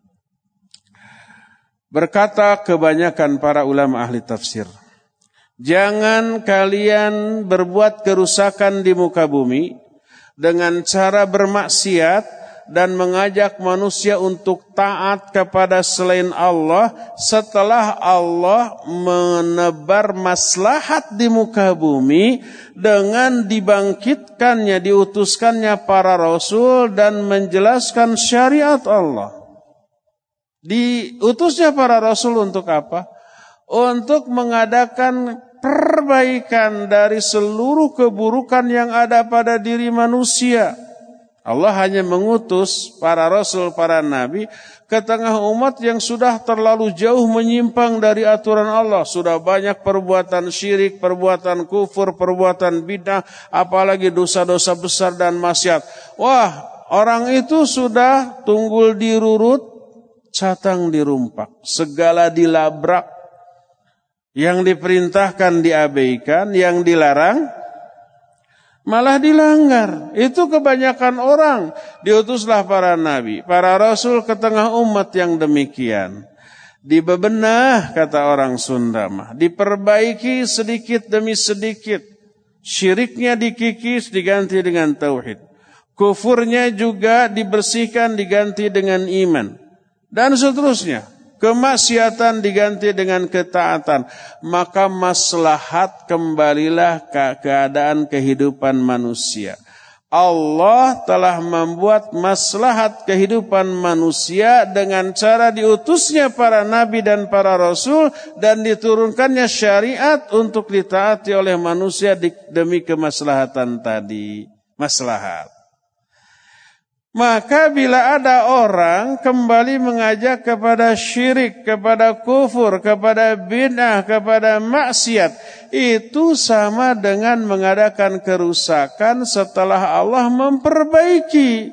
Berkata kebanyakan para ulama ahli tafsir, jangan kalian berbuat kerusakan di muka bumi dengan cara bermaksiat dan mengajak manusia untuk taat kepada selain Allah setelah Allah menebar maslahat di muka bumi dengan dibangkitkannya, diutuskannya para rasul dan menjelaskan syariat Allah. Diutusnya para rasul untuk apa? Untuk mengadakan perbaikan dari seluruh keburukan yang ada pada diri manusia. Allah hanya mengutus para rasul, para nabi ke tengah umat yang sudah terlalu jauh menyimpang dari aturan Allah. Sudah banyak perbuatan syirik, perbuatan kufur, perbuatan bid'ah, apalagi dosa-dosa besar dan maksiat. Wah, orang itu sudah tunggul dirurut, catang dirumpak, segala dilabrak. Yang diperintahkan diabaikan, yang dilarang malah dilanggar. Itu kebanyakan orang. Diutuslah para nabi, para rasul ke tengah umat yang demikian. Dibebenah, kata orang Sunda mah, diperbaiki sedikit demi sedikit, Syiriknya dikikis diganti dengan tauhid. Kufurnya juga dibersihkan diganti dengan iman. Dan seterusnya. Kemaksiatan diganti dengan ketaatan. Maka maslahat kembalilah ke keadaan kehidupan manusia. Allah telah membuat maslahat kehidupan manusia dengan cara diutusnya para nabi dan para rasul dan diturunkannya syariat untuk ditaati oleh manusia demi kemaslahatan tadi. Maslahat. Maka bila ada orang kembali mengajak kepada syirik, kepada kufur, kepada bid'ah, kepada maksiat, itu sama dengan mengadakan kerusakan setelah Allah memperbaiki.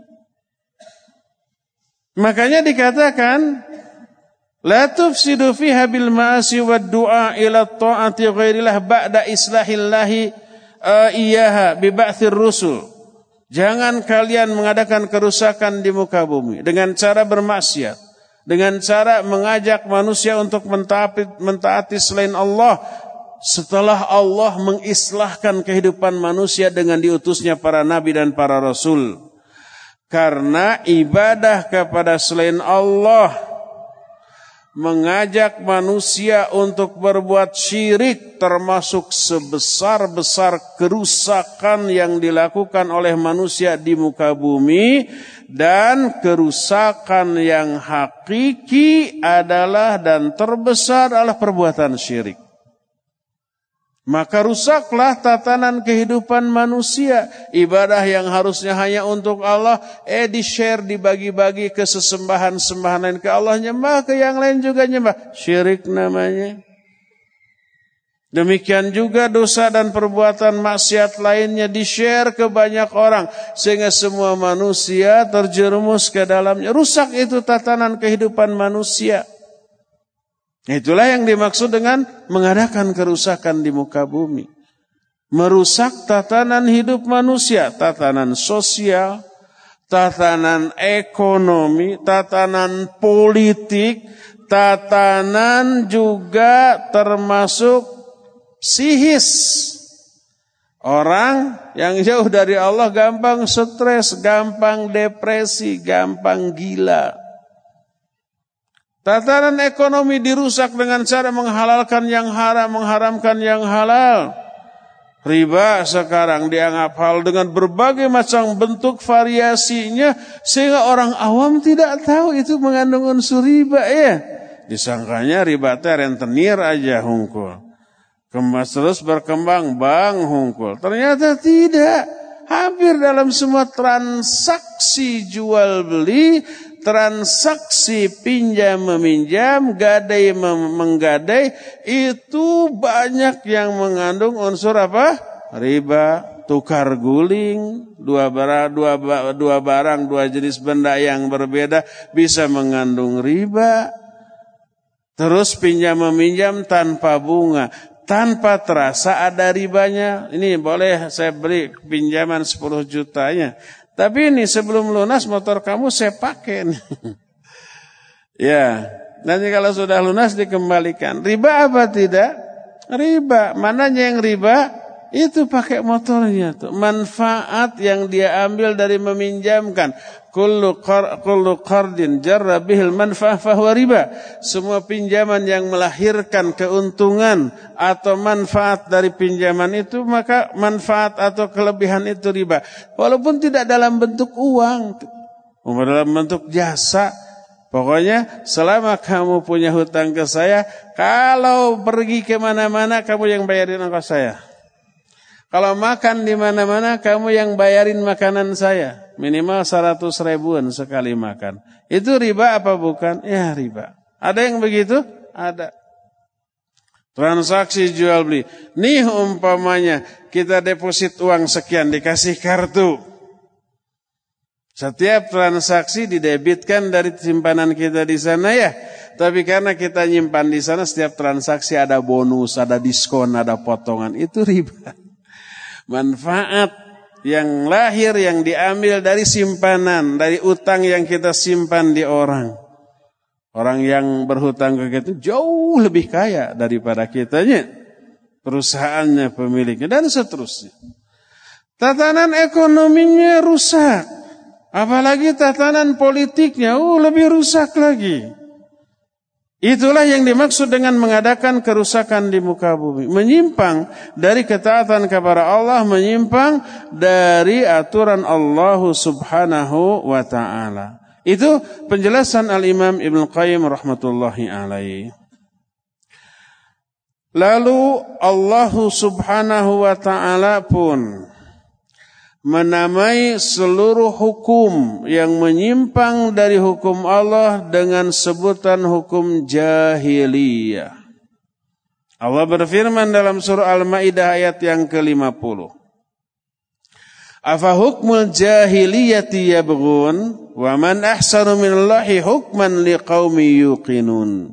Makanya dikatakan, la tufsidu fiha bil ma'asi wad du'a ila ta'ati ghairillah ba'da islahillahi iyyaha bi ba'thir rusul. Jangan kalian mengadakan kerusakan di muka bumi dengan cara bermaksiat, dengan cara mengajak manusia untuk mentaati selain Allah setelah Allah mengislahkan kehidupan manusia dengan diutusnya para nabi dan para rasul. Karena ibadah kepada selain Allah mengajak manusia untuk berbuat syirik termasuk sebesar-besar kerusakan yang dilakukan oleh manusia di muka bumi, dan kerusakan yang hakiki adalah dan terbesar adalah perbuatan syirik. Maka rusaklah tatanan kehidupan manusia. Ibadah yang harusnya hanya untuk Allah, di-share, dibagi-bagi ke sesembahan-sembahan lain. Ke Allah nyembah, ke yang lain juga nyembah. Syirik namanya. Demikian juga dosa dan perbuatan maksiat lainnya di-share ke banyak orang. Sehingga semua manusia terjerumus ke dalamnya. Rusak itu tatanan kehidupan manusia. Itulah yang dimaksud dengan mengadakan kerusakan di muka bumi. Merusak tatanan hidup manusia, tatanan sosial, tatanan ekonomi, tatanan politik, tatanan juga termasuk psikis. Orang yang jauh dari Allah gampang stres, gampang depresi, gampang gila. Tatanan ekonomi dirusak dengan cara menghalalkan yang haram, mengharamkan yang halal. Riba sekarang dianggap hal dengan berbagai macam bentuk variasinya, sehingga orang awam tidak tahu itu mengandung unsur riba ya. Disangkanya riba teh rentenir aja hungkul. Kemas terus berkembang bang hungkul. Ternyata tidak. Hampir dalam semua transaksi jual beli, transaksi pinjam meminjam, gadai menggadai, itu banyak yang mengandung unsur apa? Riba, tukar guling, dua barang, dua jenis benda yang berbeda bisa mengandung riba. Terus pinjam meminjam tanpa bunga, tanpa terasa ada ribanya. Ini boleh saya beri pinjaman 10 jutanya. Tapi ini sebelum lunas motor kamu saya pakai. Ya, nanti kalau sudah lunas dikembalikan. Riba apa tidak? Riba. Mananya yang riba? Itu pakai motornya tuh. Manfaat yang dia ambil dari meminjamkan. Kullu qardin jarra bihil manfaah fahuwa riba. Semua pinjaman yang melahirkan keuntungan atau manfaat dari pinjaman itu, maka manfaat atau kelebihan itu riba. Walaupun tidak dalam bentuk uang, dalam bentuk jasa. Pokoknya selama kamu punya hutang ke saya, kalau pergi kemana-mana kamu yang bayarin ongkos saya. Kalau makan di mana-mana kamu yang bayarin makanan saya. Minimal 100 ribuan sekali makan. Itu riba apa bukan? Ya riba. Ada yang begitu? Ada. Transaksi jual beli. Nih umpamanya kita deposit uang sekian dikasih kartu. Setiap transaksi didebitkan dari simpanan kita di sana ya. Tapi karena kita nyimpan di sana, setiap transaksi ada bonus, ada diskon, ada potongan. Itu riba. Manfaat yang lahir, yang diambil dari simpanan, dari utang yang kita simpan di orang. Orang yang berhutang ke kita jauh lebih kaya daripada kitanya. perusahaannya, pemiliknya, dan seterusnya. Tatanan ekonominya rusak, apalagi tatanan politiknya, lebih rusak lagi. Itulah yang dimaksud dengan mengadakan kerusakan di muka bumi. Menyimpang dari ketaatan kepada Allah, menyimpang dari aturan Allah subhanahu wa ta'ala. Itu penjelasan Al-Imam Ibn Qayyim rahmatullahi alaih. Lalu Allah subhanahu wa ta'ala pun menamai seluruh hukum yang menyimpang dari hukum Allah dengan sebutan hukum jahiliyah. Allah berfirman dalam surah Al-Maidah ayat yang ke-50. Afa hukmul jahiliyati yabghun wa man ahsanu minallahi hukman liqaumi yuqinun.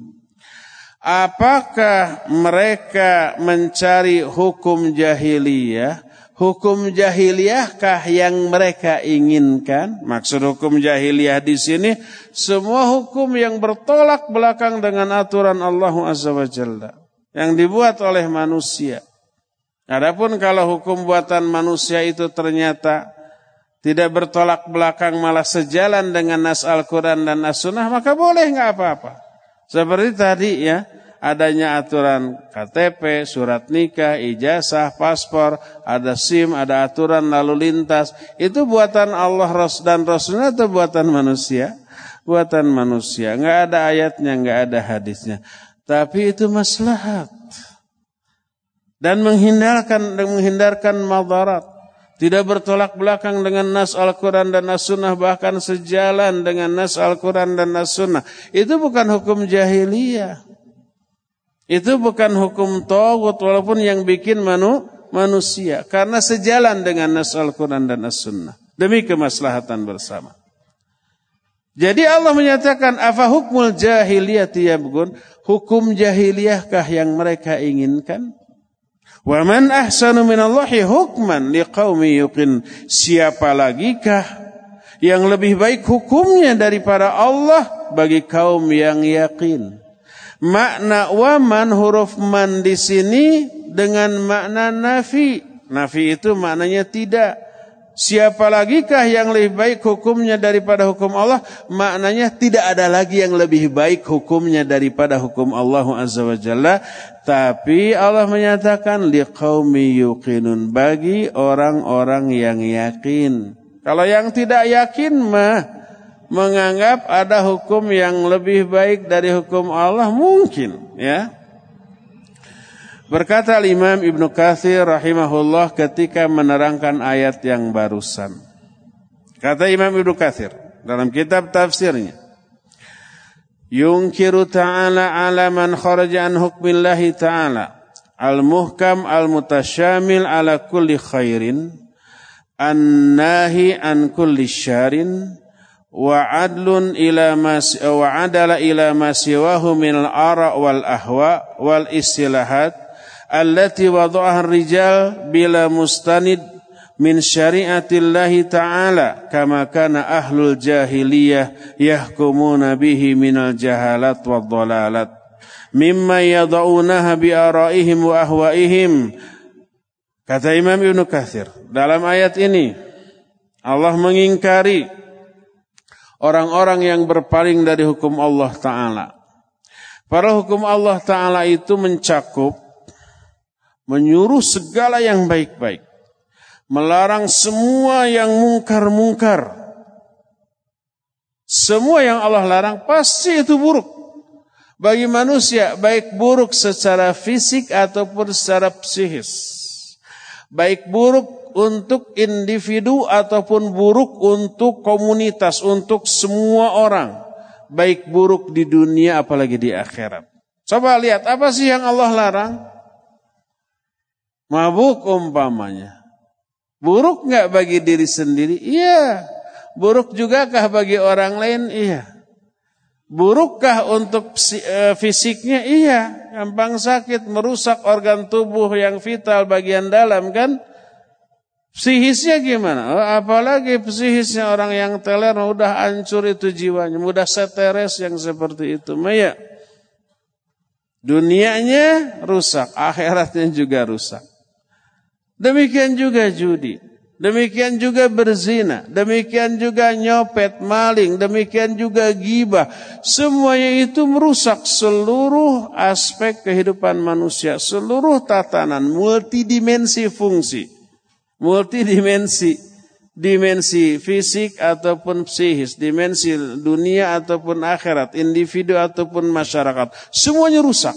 Apakah mereka mencari hukum jahiliyah? Hukum jahiliyahkah yang mereka inginkan? Maksud hukum jahiliyah di sini semua hukum yang bertolak belakang dengan aturan Allah Azza wa Jalla yang dibuat oleh manusia. Adapun kalau hukum buatan manusia itu ternyata tidak bertolak belakang, malah sejalan dengan nas Al-Quran dan As-Sunnah, maka boleh, nggak apa-apa. Seperti tadi ya, adanya aturan KTP, surat nikah, ijazah, paspor, ada SIM, ada aturan lalu lintas. Itu buatan Allah dan Rasulnya atau buatan manusia? Buatan manusia. Nggak ada ayatnya, nggak ada hadisnya. Tapi itu maslahat. Dan menghindarkan madarat. Tidak bertolak belakang dengan nas Al-Quran dan As-Sunnah, bahkan sejalan dengan nas Al-Quran dan As-Sunnah. Itu bukan hukum jahiliyah. Itu bukan hukum taghut walaupun yang bikin manusia. Karena sejalan dengan nas Al-Quran dan As-Sunnah. Demi kemaslahatan bersama. Jadi Allah menyatakan, afa hukmul jahiliyati yabghun. Hukum jahiliyahkah yang mereka inginkan? Wa man ahsanu minallahi hukman liqaumi yuqin. Siapa lagikah yang lebih baik hukumnya daripada Allah bagi kaum yang yakin? Makna waman, huruf man di sini dengan makna nafi. Nafi itu maknanya tidak. Siapa lagikah yang lebih baik hukumnya daripada hukum Allah? Maknanya tidak ada lagi yang lebih baik hukumnya daripada hukum Allah Azza wa Jalla. Tapi Allah menyatakan liqaumi yuqinun, bagi orang-orang yang yakin. Kalau yang tidak yakin mah menganggap ada hukum yang lebih baik dari hukum Allah, mungkin ya. Berkata Imam Ibnu Katsir rahimahullah ketika menerangkan ayat yang barusan. Kata Imam Ibnu Katsir dalam kitab tafsirnya, yunkiru ta'ala ala man kharaja an hukmillahi ta'ala al-muhkam al-mutasyamil ala kulli khairin an-nahi an kulli syarin wa adlun ila wa adala ila ma siwahu min al-ara wal ahwa wal istilahat allati wada'aha ar-rijal bila mustanid min syari'atillahi ta'ala kama kana ahlul jahiliyah yahkumuna bihi minal jahalat wad dhalalat mimma yada'unaha bi ara'ihim wa ahwa'ihim. Kata Imam Ibnu Katsir, dalam ayat ini Allah mengingkari orang-orang yang berpaling dari hukum Allah Ta'ala. Padahal hukum Allah Ta'ala itu mencakup, menyuruh segala yang baik-baik, melarang semua yang mungkar-mungkar. Semua yang Allah larang pasti itu buruk bagi manusia, baik buruk secara fisik ataupun secara psikis. Baik buruk untuk individu ataupun buruk untuk komunitas, untuk semua orang. Baik buruk di dunia apalagi di akhirat. Coba lihat, apa sih yang Allah larang? Mabuk umpamanya. Buruk enggak bagi diri sendiri? Iya. Buruk jugakah bagi orang lain? Iya. Burukkah untuk fisiknya? Iya. Gampang sakit, merusak organ tubuh yang vital bagian dalam kan? Psikisnya gimana? Apalagi psikisnya orang yang teler, udah hancur itu jiwanya, mudah stres yang seperti itu. Maya. Dunianya rusak, akhiratnya juga rusak. Demikian juga judi, demikian juga berzina, demikian juga nyopet, maling, demikian juga ghibah. Semuanya itu merusak seluruh aspek kehidupan manusia, seluruh tatanan, multidimensi fungsi, multidimensi. Dimensi fisik ataupun psikis, dimensi dunia ataupun akhirat, individu ataupun masyarakat, semuanya rusak.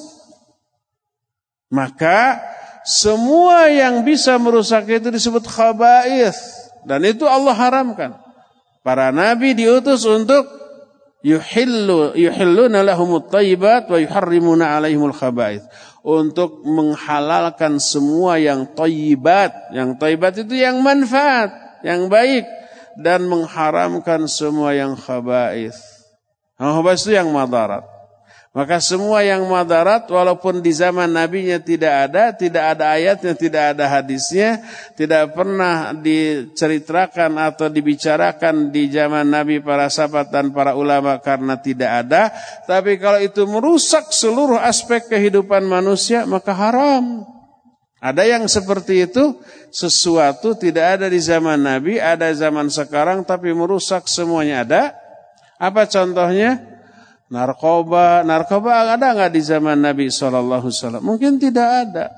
Maka semua yang bisa merusak itu disebut khaba'ith, dan itu Allah haramkan. Para nabi diutus untuk yuhilluna lahumut thayyibat wa yuharrimuna alaihimul khaba'ith, untuk menghalalkan semua yang thayyibat. Yang thayyibat itu yang manfaat, yang baik, dan mengharamkan semua yang khaba'ith. Yang khaba'ith itu yang madarat. Maka semua yang madarat, walaupun di zaman nabinya tidak ada ayatnya, tidak ada hadisnya, tidak pernah diceritakan atau dibicarakan di zaman nabi, para sahabat dan para ulama, karena tidak ada. Tapi kalau itu merusak seluruh aspek kehidupan manusia, maka haram. Ada yang seperti itu, sesuatu tidak ada di zaman Nabi, ada zaman sekarang, tapi merusak semuanya ada. Apa contohnya? Narkoba. Narkoba ada nggak di zaman Nabi SAW? Mungkin tidak ada.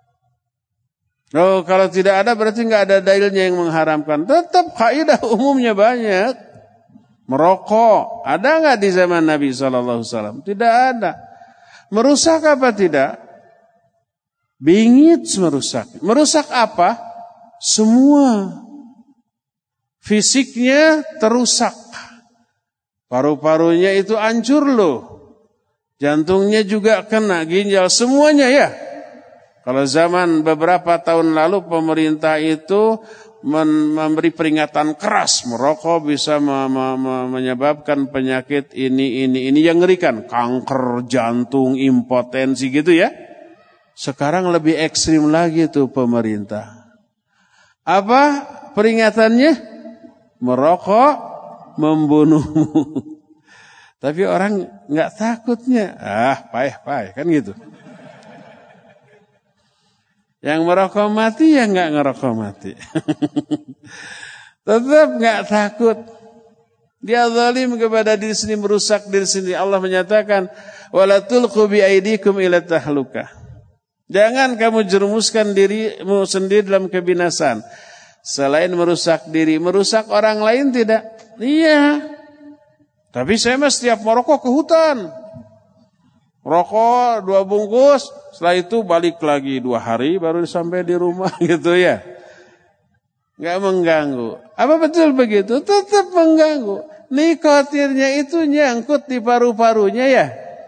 Oh, kalau tidak ada berarti nggak ada dalilnya yang mengharamkan. Tetap kaidah umumnya banyak. Merokok ada nggak di zaman Nabi SAW? Tidak ada. Merusak apa tidak? Bingit merusak. Merusak apa? Semua. Fisiknya terusak. Paru-parunya itu hancur loh. Jantungnya juga kena, ginjal, semuanya ya. Kalau zaman beberapa tahun lalu pemerintah itu memberi peringatan keras, merokok bisa menyebabkan penyakit ini yang ngerikan. Kanker, jantung, impotensi gitu ya. Sekarang lebih ekstrim lagi tuh pemerintah. Apa peringatannya? Merokok membunuhmu. Tapi orang nggak takutnya. Payah kan gitu. Yang merokok mati ya nggak ngerokok mati. Tetap nggak takut. Dia zalim kepada diri sendiri, merusak diri sendiri. Allah menyatakan, wala tulqu bi aidikum ila tahlukah. Jangan kamu jerumuskan dirimu sendiri dalam kebinasan. Selain merusak diri, merusak orang lain tidak? Iya. Tapi saya mah setiap merokok ke hutan. Rokok 2 bungkus, setelah itu balik lagi 2 hari baru sampai di rumah gitu ya. Enggak mengganggu. Apa betul begitu? Tetap mengganggu. Nikotinnya itu nyangkut di paru-parunya ya.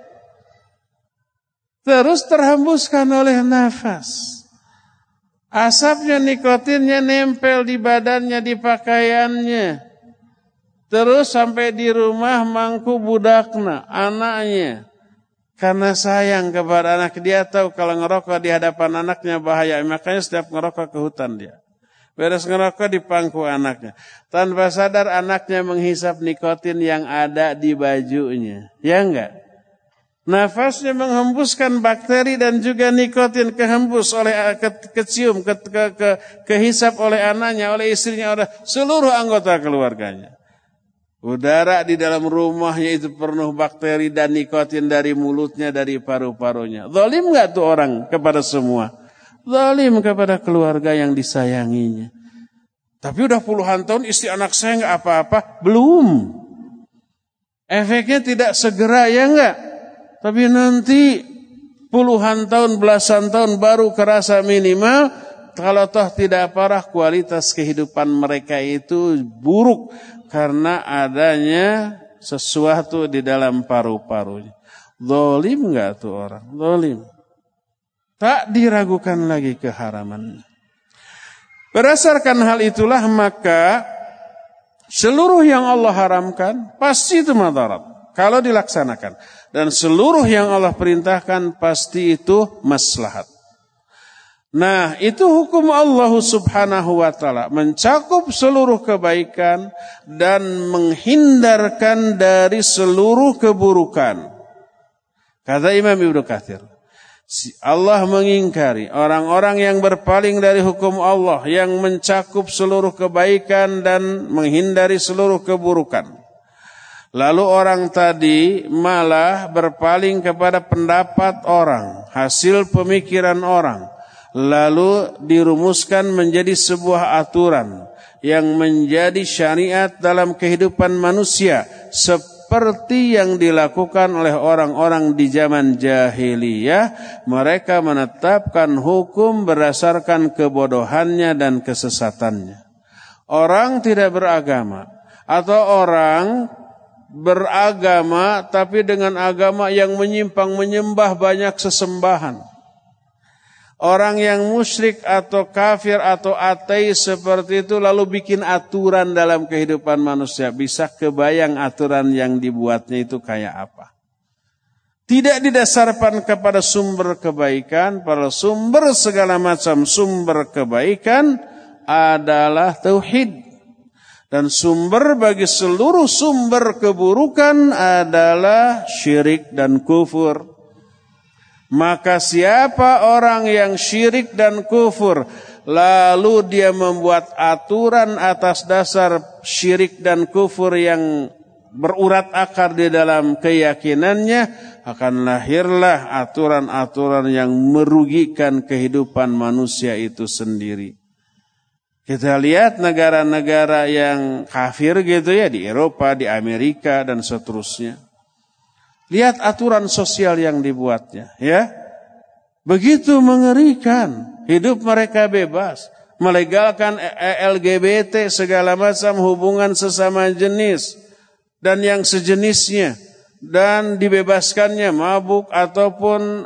Terus terhembuskan oleh nafas. Asapnya, nikotinnya nempel di badannya, di pakaiannya. Terus sampai di rumah mangku budakna, anaknya. Karena sayang kepada anak, dia tahu kalau ngerokok di hadapan anaknya bahaya. Makanya setiap ngerokok ke hutan dia. Beres ngerokok di pangku anaknya. Tanpa sadar anaknya menghisap nikotin yang ada di bajunya. Ya enggak? Nafasnya menghembuskan bakteri dan juga nikotin kehembus oleh kecium, kehisap oleh anaknya, oleh istrinya, oleh seluruh anggota keluarganya. Udara di dalam rumahnya itu penuh bakteri dan nikotin dari mulutnya, dari paru-parunya. Zalim enggak tuh orang kepada semua? Zalim kepada keluarga yang disayanginya. Tapi udah puluhan tahun istri anak saya enggak apa-apa, belum. Efeknya tidak segera ya enggak? Tapi nanti puluhan tahun, belasan tahun baru kerasa minimal. Kalau toh tidak parah, kualitas kehidupan mereka itu buruk karena adanya sesuatu di dalam paru-parunya. Zalim enggak tuh orang? Zalim. Tak diragukan lagi keharamannya. Berdasarkan hal itulah maka seluruh yang Allah haramkan pasti itu madarat kalau dilaksanakan. Dan seluruh yang Allah perintahkan pasti itu maslahat. Nah, itu hukum Allah subhanahu wa ta'ala. Mencakup seluruh kebaikan dan menghindarkan dari seluruh keburukan. Kata Imam Ibnu Katsir, Allah mengingkari orang-orang yang berpaling dari hukum Allah, yang mencakup seluruh kebaikan dan menghindari seluruh keburukan. Lalu orang tadi malah berpaling kepada pendapat orang, hasil pemikiran orang, lalu dirumuskan menjadi sebuah aturan yang menjadi syariat dalam kehidupan manusia, seperti yang dilakukan oleh orang-orang di zaman jahiliyah. Mereka menetapkan hukum berdasarkan kebodohannya dan kesesatannya. Orang tidak beragama atau orang beragama tapi dengan agama yang menyimpang, menyembah banyak sesembahan. Orang yang musyrik atau kafir atau ateis seperti itu lalu bikin aturan dalam kehidupan manusia. Bisa kebayang aturan yang dibuatnya itu kayak apa. Tidak didasarkan kepada sumber kebaikan. Pada sumber segala macam sumber kebaikan adalah tauhid. Dan sumber bagi seluruh sumber keburukan adalah syirik dan kufur. Maka siapa orang yang syirik dan kufur, lalu dia membuat aturan atas dasar syirik dan kufur yang berurat akar di dalam keyakinannya, akan lahirlah aturan-aturan yang merugikan kehidupan manusia itu sendiri. Kita lihat negara-negara yang kafir gitu ya, di Eropa, di Amerika dan seterusnya. Lihat aturan sosial yang dibuatnya, ya. Begitu mengerikan. Hidup mereka bebas, melegalkan LGBT, segala macam hubungan sesama jenis dan yang sejenisnya, dan dibebaskannya mabuk ataupun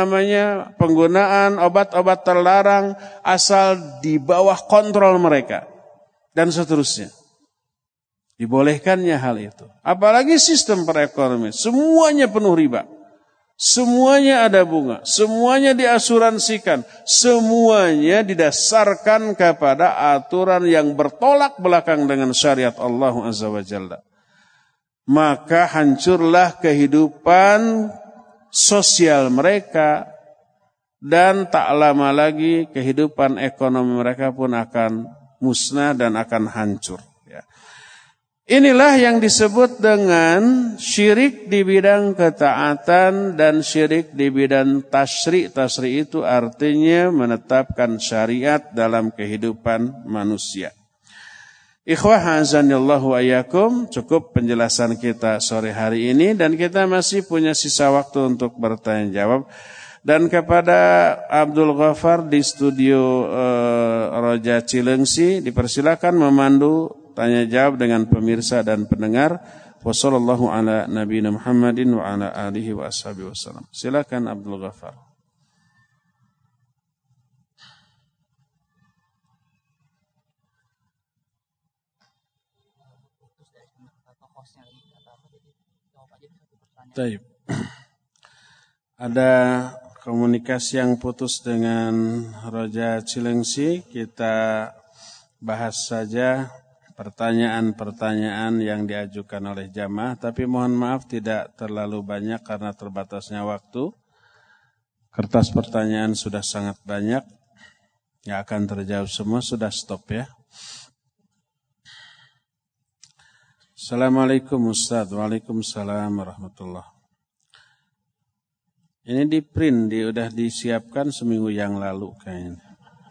penggunaan obat-obat terlarang asal di bawah kontrol mereka dan seterusnya. Dibolehkannya hal itu. Apalagi sistem perekonomian, semuanya penuh riba. Semuanya ada bunga, semuanya diasuransikan, semuanya didasarkan kepada aturan yang bertolak belakang dengan syariat Allah Azza wa Jalla. Maka hancurlah kehidupan sosial mereka, dan tak lama lagi kehidupan ekonomi mereka pun akan musnah dan akan hancur. Inilah yang disebut dengan syirik di bidang ketaatan dan syirik di bidang tasyri'. Tasyri' itu artinya menetapkan syariat dalam kehidupan manusia. Ikhwah azanillahu wa iyyakum, cukup penjelasan kita sore hari ini dan kita masih punya sisa waktu untuk bertanya jawab. Dan kepada Abdul Ghaffar di studio Roja Cilengsi dipersilakan memandu tanya jawab dengan pemirsa dan pendengar. Wassallallahu ala nabiyina Muhammadin wa ala alihi wa ashabihi wasallam. Silakan Abdul Ghaffar. Baik. Ada komunikasi yang putus dengan Roja Cilengsi. Kita bahas saja pertanyaan-pertanyaan yang diajukan oleh jamaah, tapi mohon maaf tidak terlalu banyak karena terbatasnya waktu. Kertas pertanyaan sudah sangat banyak, yang akan terjawab semua, sudah stop ya. Assalamualaikum Ustaz. Waalaikumsalam warahmatullahi. Ini di print, udah disiapkan seminggu yang lalu kayaknya.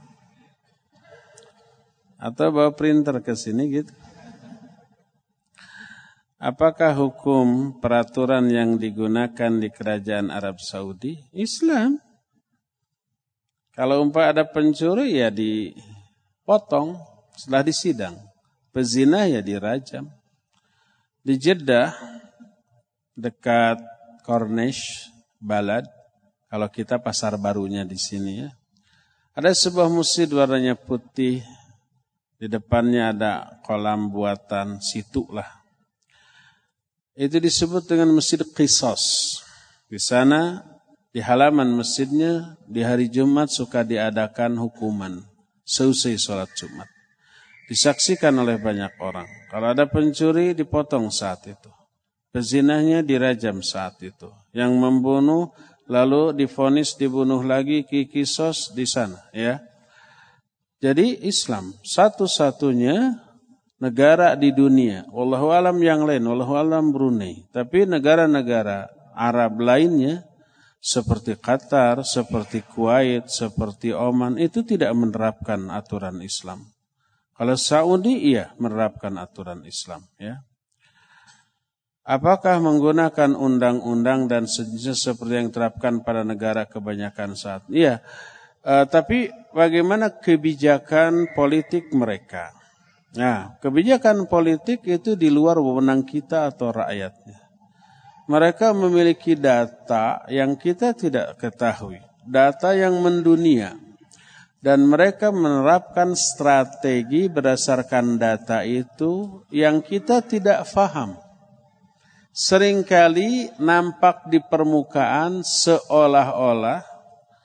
Atau bawa printer ke sini gitu. Apakah hukum peraturan yang digunakan di kerajaan Arab Saudi Islam? Kalau ada pencuri ya dipotong setelah disidang. Pezina ya dirajam. Di Jeddah dekat Corniche Balad, kalau kita pasar barunya di sini ya. Ada sebuah masjid warnanya putih. Di depannya ada kolam buatan situ lah. Itu disebut dengan Masjid Qisas. Di sana, di halaman masjidnya, di hari Jumat suka diadakan hukuman. Seusai sholat Jumat. Disaksikan oleh banyak orang. Kalau ada pencuri, dipotong saat itu. Pezinahnya dirajam saat itu. Yang membunuh lalu divonis dibunuh lagi kisos di sana, ya. Jadi Islam satu-satunya negara di dunia, wallahu alam yang lain, wallahu alam Brunei. Tapi negara-negara Arab lainnya seperti Qatar, seperti Kuwait, seperti Oman itu tidak menerapkan aturan Islam. Kalau Saudi iya menerapkan aturan Islam, ya. Apakah menggunakan undang-undang dan sejenis seperti yang diterapkan pada negara kebanyakan saat? Iya. Tapi bagaimana kebijakan politik mereka? Nah, kebijakan politik itu di luar wewenang kita atau rakyatnya. Mereka memiliki data yang kita tidak ketahui, data yang mendunia. Dan mereka menerapkan strategi berdasarkan data itu yang kita tidak faham. Seringkali nampak di permukaan seolah-olah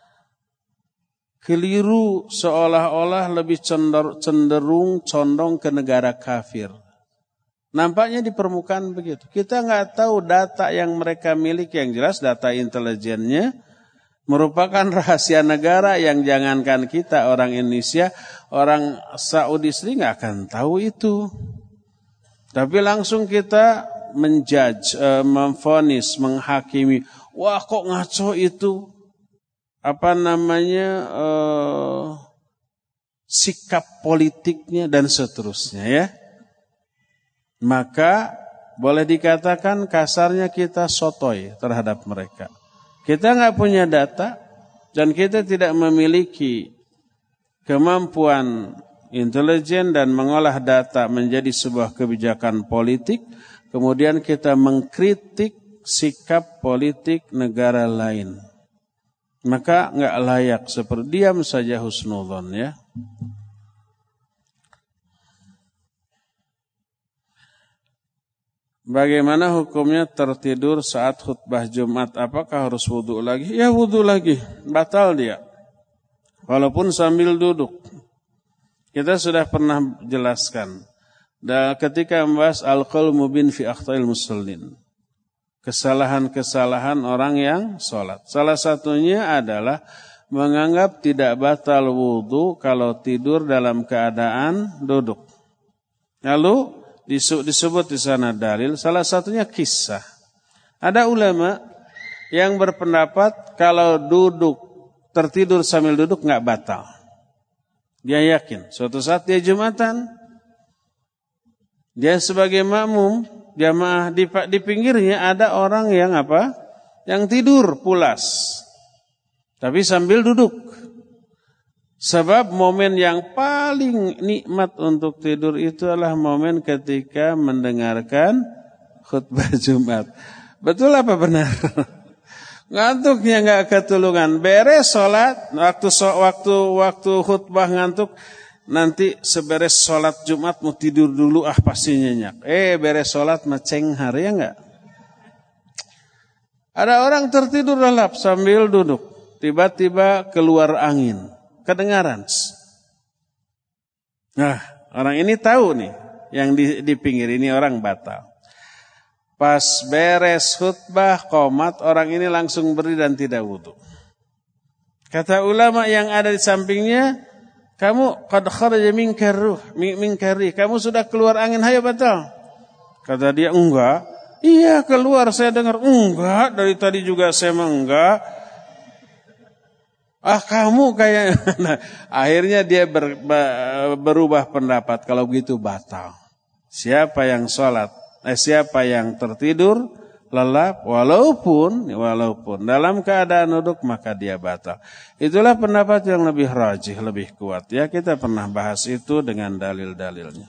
keliru, seolah-olah lebih cenderung condong ke negara kafir. Nampaknya di permukaan begitu. Kita nggak tahu data yang mereka miliki, yang jelas data intelijennya merupakan rahasia negara yang jangankan kita orang Indonesia, orang Saudi sendiri nggak akan tahu itu. Tapi langsung kita menjudge, memvonis, menghakimi. Wah kok ngaco itu? Sikap politiknya dan seterusnya, ya. Maka boleh dikatakan kasarnya kita sotoy terhadap mereka. Kita nggak punya data dan kita tidak memiliki kemampuan intelijen dan mengolah data menjadi sebuah kebijakan politik. Kemudian kita mengkritik sikap politik negara lain. Maka nggak layak seperti diam saja husnudzon, ya. Bagaimana hukumnya tertidur saat khutbah Jumat? Apakah harus wudu lagi? Ya wudu lagi, batal dia. Walaupun sambil duduk. Kita sudah pernah jelaskan. Dan ketika membahas al-qaul mubin fi akhtail musallin. Kesalahan-kesalahan orang yang sholat. Salah satunya adalah menganggap tidak batal wudu kalau tidur dalam keadaan duduk. Lalu disebut di sana dalil, salah satunya kisah. Ada ulama yang berpendapat kalau duduk, tertidur sambil duduk nggak batal. Dia yakin suatu saat dia Jumatan, dia sebagai makmum jamaah di pinggirnya ada orang yang yang tidur pulas tapi sambil duduk. Sebab momen yang paling nikmat untuk tidur itu adalah momen ketika mendengarkan khutbah Jumat. Betul apa benar? Ngantuknya nggak ketulungan. Beres sholat, waktu khutbah ngantuk. Nanti seberes sholat Jumat mau tidur dulu pasti nyenyak. Beres sholat macenghar, ya enggak? Ada orang tertidur lelap sambil duduk. Tiba-tiba keluar angin. Kedengaran. Nah, orang ini tahu nih. Yang di pinggir ini orang batal. Pas beres khutbah qomat, orang ini langsung berdiri dan tidak wudu. Kata ulama yang ada di sampingnya, kamu qad kharaja minka ruh, kamu sudah keluar angin, hayo batal. Kata dia, enggak. Iya keluar, saya dengar. Enggak, dari tadi juga saya enggak. Kamu kayak. Nah, akhirnya dia berubah pendapat. Kalau begitu batal. Siapa yang sholat, siapa yang tertidur lelap, walaupun dalam keadaan duduk, maka dia batal. Itulah pendapat yang lebih rajih, lebih kuat. Ya, kita pernah bahas itu dengan dalil-dalilnya.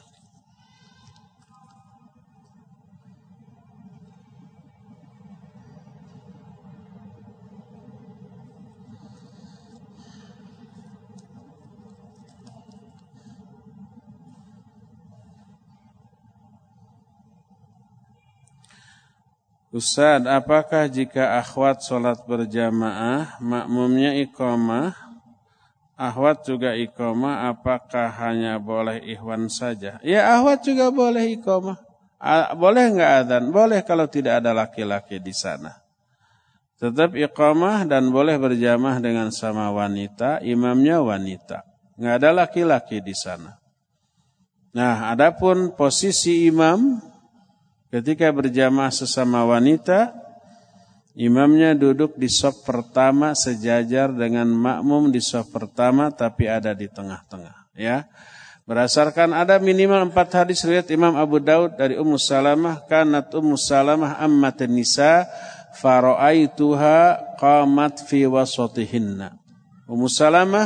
Ustaz, apakah jika akhwat sholat berjamaah, makmumnya iqamah, akhwat juga iqamah, apakah hanya boleh ikhwan saja? Ya, akhwat juga boleh iqamah. Boleh enggak adzan? Boleh kalau tidak ada laki-laki di sana. Tetap iqamah dan boleh berjamaah dengan sama wanita, imamnya wanita. Nggak ada laki-laki di sana. Nah, adapun posisi imam ketika berjamaah sesama wanita, imamnya duduk di shaf pertama sejajar dengan makmum di shaf pertama tapi ada di tengah-tengah, ya. Berdasarkan ada minimal 4 hadis riwayat Imam Abu Daud dari Ummu Salamah, kanat Ummu Salamah ammatun nisa faraaituha qamat fi wasatihinna. Ummu Salamah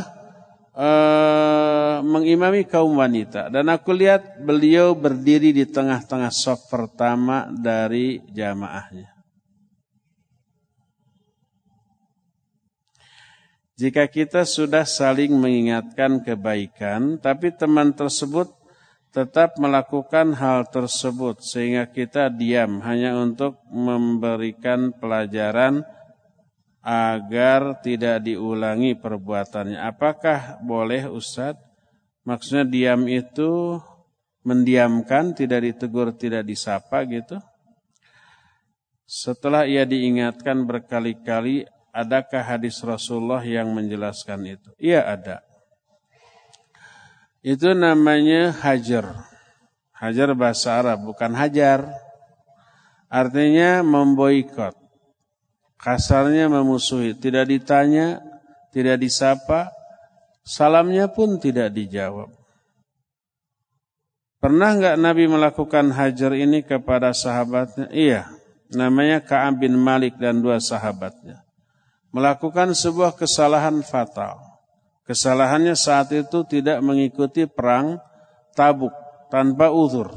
mengimami kaum wanita dan aku lihat beliau berdiri di tengah-tengah shaf pertama dari jamaahnya. Jika kita sudah saling mengingatkan kebaikan, tapi teman tersebut tetap melakukan hal tersebut sehingga kita diam hanya untuk memberikan pelajaran agar tidak diulangi perbuatannya. Apakah boleh, Ustaz? Maksudnya diam itu mendiamkan, tidak ditegur, tidak disapa gitu. Setelah ia diingatkan berkali-kali, adakah hadis Rasulullah yang menjelaskan itu? Iya ada. Itu namanya hajar. Hajar bahasa Arab, bukan hajar. Artinya memboikot. Kasarnya memusuhi. Tidak ditanya, tidak disapa, salamnya pun tidak dijawab. Pernah enggak Nabi melakukan hajar ini kepada sahabatnya? Iya. Namanya Ka'ab bin Malik dan 2 sahabatnya. Melakukan sebuah kesalahan fatal. Kesalahannya saat itu tidak mengikuti perang Tabuk tanpa uzur.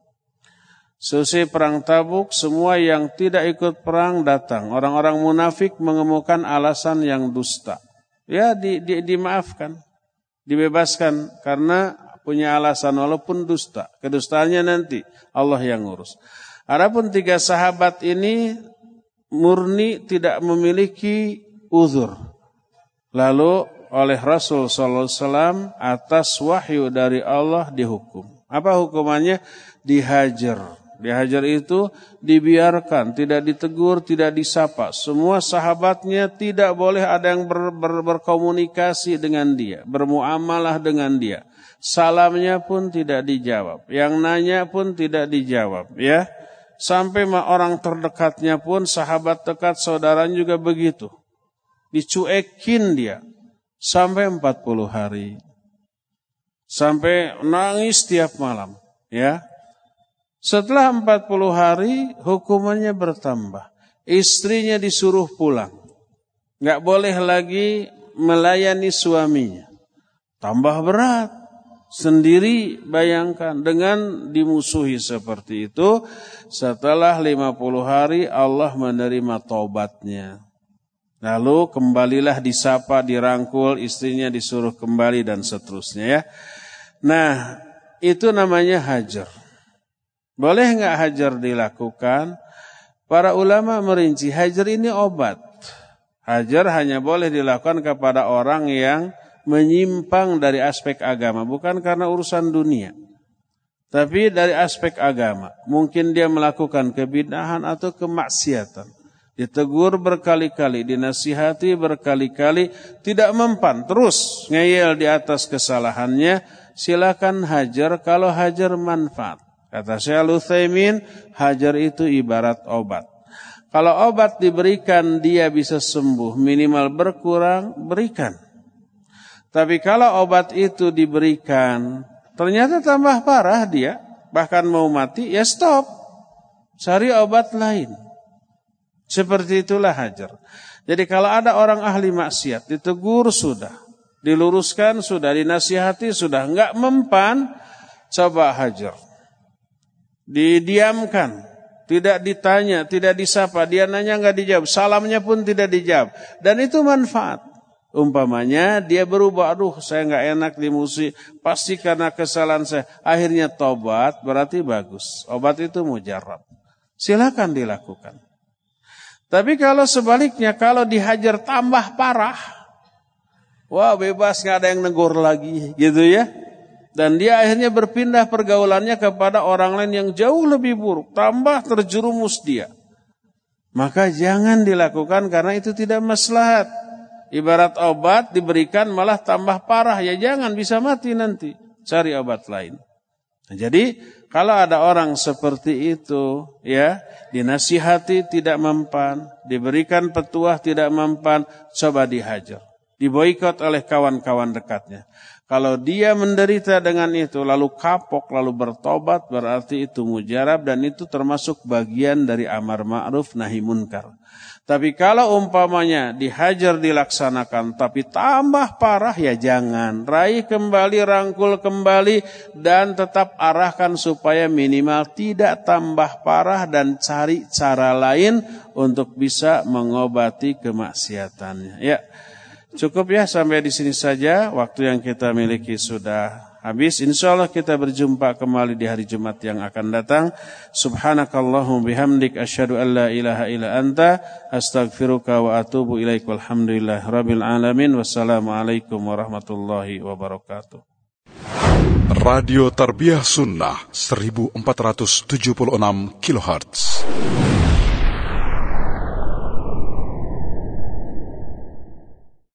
Selesai perang Tabuk, semua yang tidak ikut perang datang. Orang-orang munafik mengemukakan alasan yang dusta. Ya dimaafkan, dibebaskan karena punya alasan walaupun dusta. Kedustaannya nanti Allah yang ngurus. Adapun 3 sahabat ini murni tidak memiliki uzur. Lalu oleh Rasul sallallahu alaihi wasallam atas wahyu dari Allah dihukum. Apa hukumannya? Dihajar. Dihajar itu dibiarkan, tidak ditegur, tidak disapa. Semua sahabatnya tidak boleh ada yang berkomunikasi dengan dia, bermuamalah dengan dia. Salamnya pun tidak dijawab, yang nanya pun tidak dijawab, ya. Sampai orang terdekatnya pun, sahabat dekat, saudaranya juga begitu. Dicuekin dia sampai 40 hari. Sampai nangis tiap malam, ya. Setelah 40 hari hukumannya bertambah. Istrinya disuruh pulang. Enggak boleh lagi melayani suaminya. Tambah berat. Sendiri bayangkan dengan dimusuhi seperti itu. Setelah 50 hari Allah menerima taubatnya. Lalu kembalilah disapa, dirangkul, istrinya disuruh kembali dan seterusnya, ya. Nah, itu namanya hajar. Boleh enggak hajar dilakukan? Para ulama merinci hajar ini obat. Hajar hanya boleh dilakukan kepada orang yang menyimpang dari aspek agama, bukan karena urusan dunia, tapi dari aspek agama. Mungkin dia melakukan kebid'ahan atau kemaksiatan. Ditegur berkali-kali, dinasihati berkali-kali, tidak mempan, terus ngeyel di atas kesalahannya. Silakan hajar kalau hajar manfaat. Kata Syekh Al-Utsaimin, hajar itu ibarat obat. Kalau obat diberikan dia bisa sembuh, minimal berkurang, berikan. Tapi kalau obat itu diberikan, ternyata tambah parah dia, bahkan mau mati, ya stop. Cari obat lain. Seperti itulah hajar. Jadi kalau ada orang ahli maksiat, ditegur sudah, diluruskan sudah, dinasihati sudah, enggak mempan, coba hajar. Didiamkan, tidak ditanya, tidak disapa, dia nanya enggak dijawab, salamnya pun tidak dijawab. Dan itu manfaat. Umpamanya dia berubah, aduh saya enggak enak dimusuhi, pasti karena kesalahan saya. Akhirnya tobat, berarti bagus. Obat itu mujarab. Silakan dilakukan. Tapi kalau sebaliknya, kalau dihajar tambah parah, wah bebas, enggak ada yang negur lagi, gitu ya. Dan dia akhirnya berpindah pergaulannya kepada orang lain yang jauh lebih buruk, tambah terjerumus dia. maka jangan dilakukan karena itu tidak maslahat. Ibarat obat diberikan malah tambah parah, ya jangan, bisa mati nanti. Cari obat lain. Nah, jadi kalau ada orang seperti itu, ya, dinasihati tidak mempan, diberikan petuah tidak mempan, coba dihajar, diboikot oleh kawan-kawan dekatnya. Kalau dia menderita dengan itu, lalu kapok, lalu bertobat, berarti itu mujarab dan itu termasuk bagian dari amar ma'ruf nahi munkar. Tapi kalau umpamanya dihajar dilaksanakan tapi tambah parah, ya jangan. Raih kembali, rangkul kembali dan tetap arahkan supaya minimal tidak tambah parah dan cari cara lain untuk bisa mengobati kemaksiatannya. Ya, cukup ya sampai di sini saja. Waktu yang kita miliki sudah habis. Insyaallah kita berjumpa kembali di hari Jumat yang akan datang. Subhanakallahumma bihamdik asyhadu an la ilaha illa anta astaghfiruka wa atubu ilaik. Walhamdulillahi rabbil alamin. Wassalamualaikum warahmatullahi wabarakatuh. Radio Tarbiyah Sunnah 1476 kHz.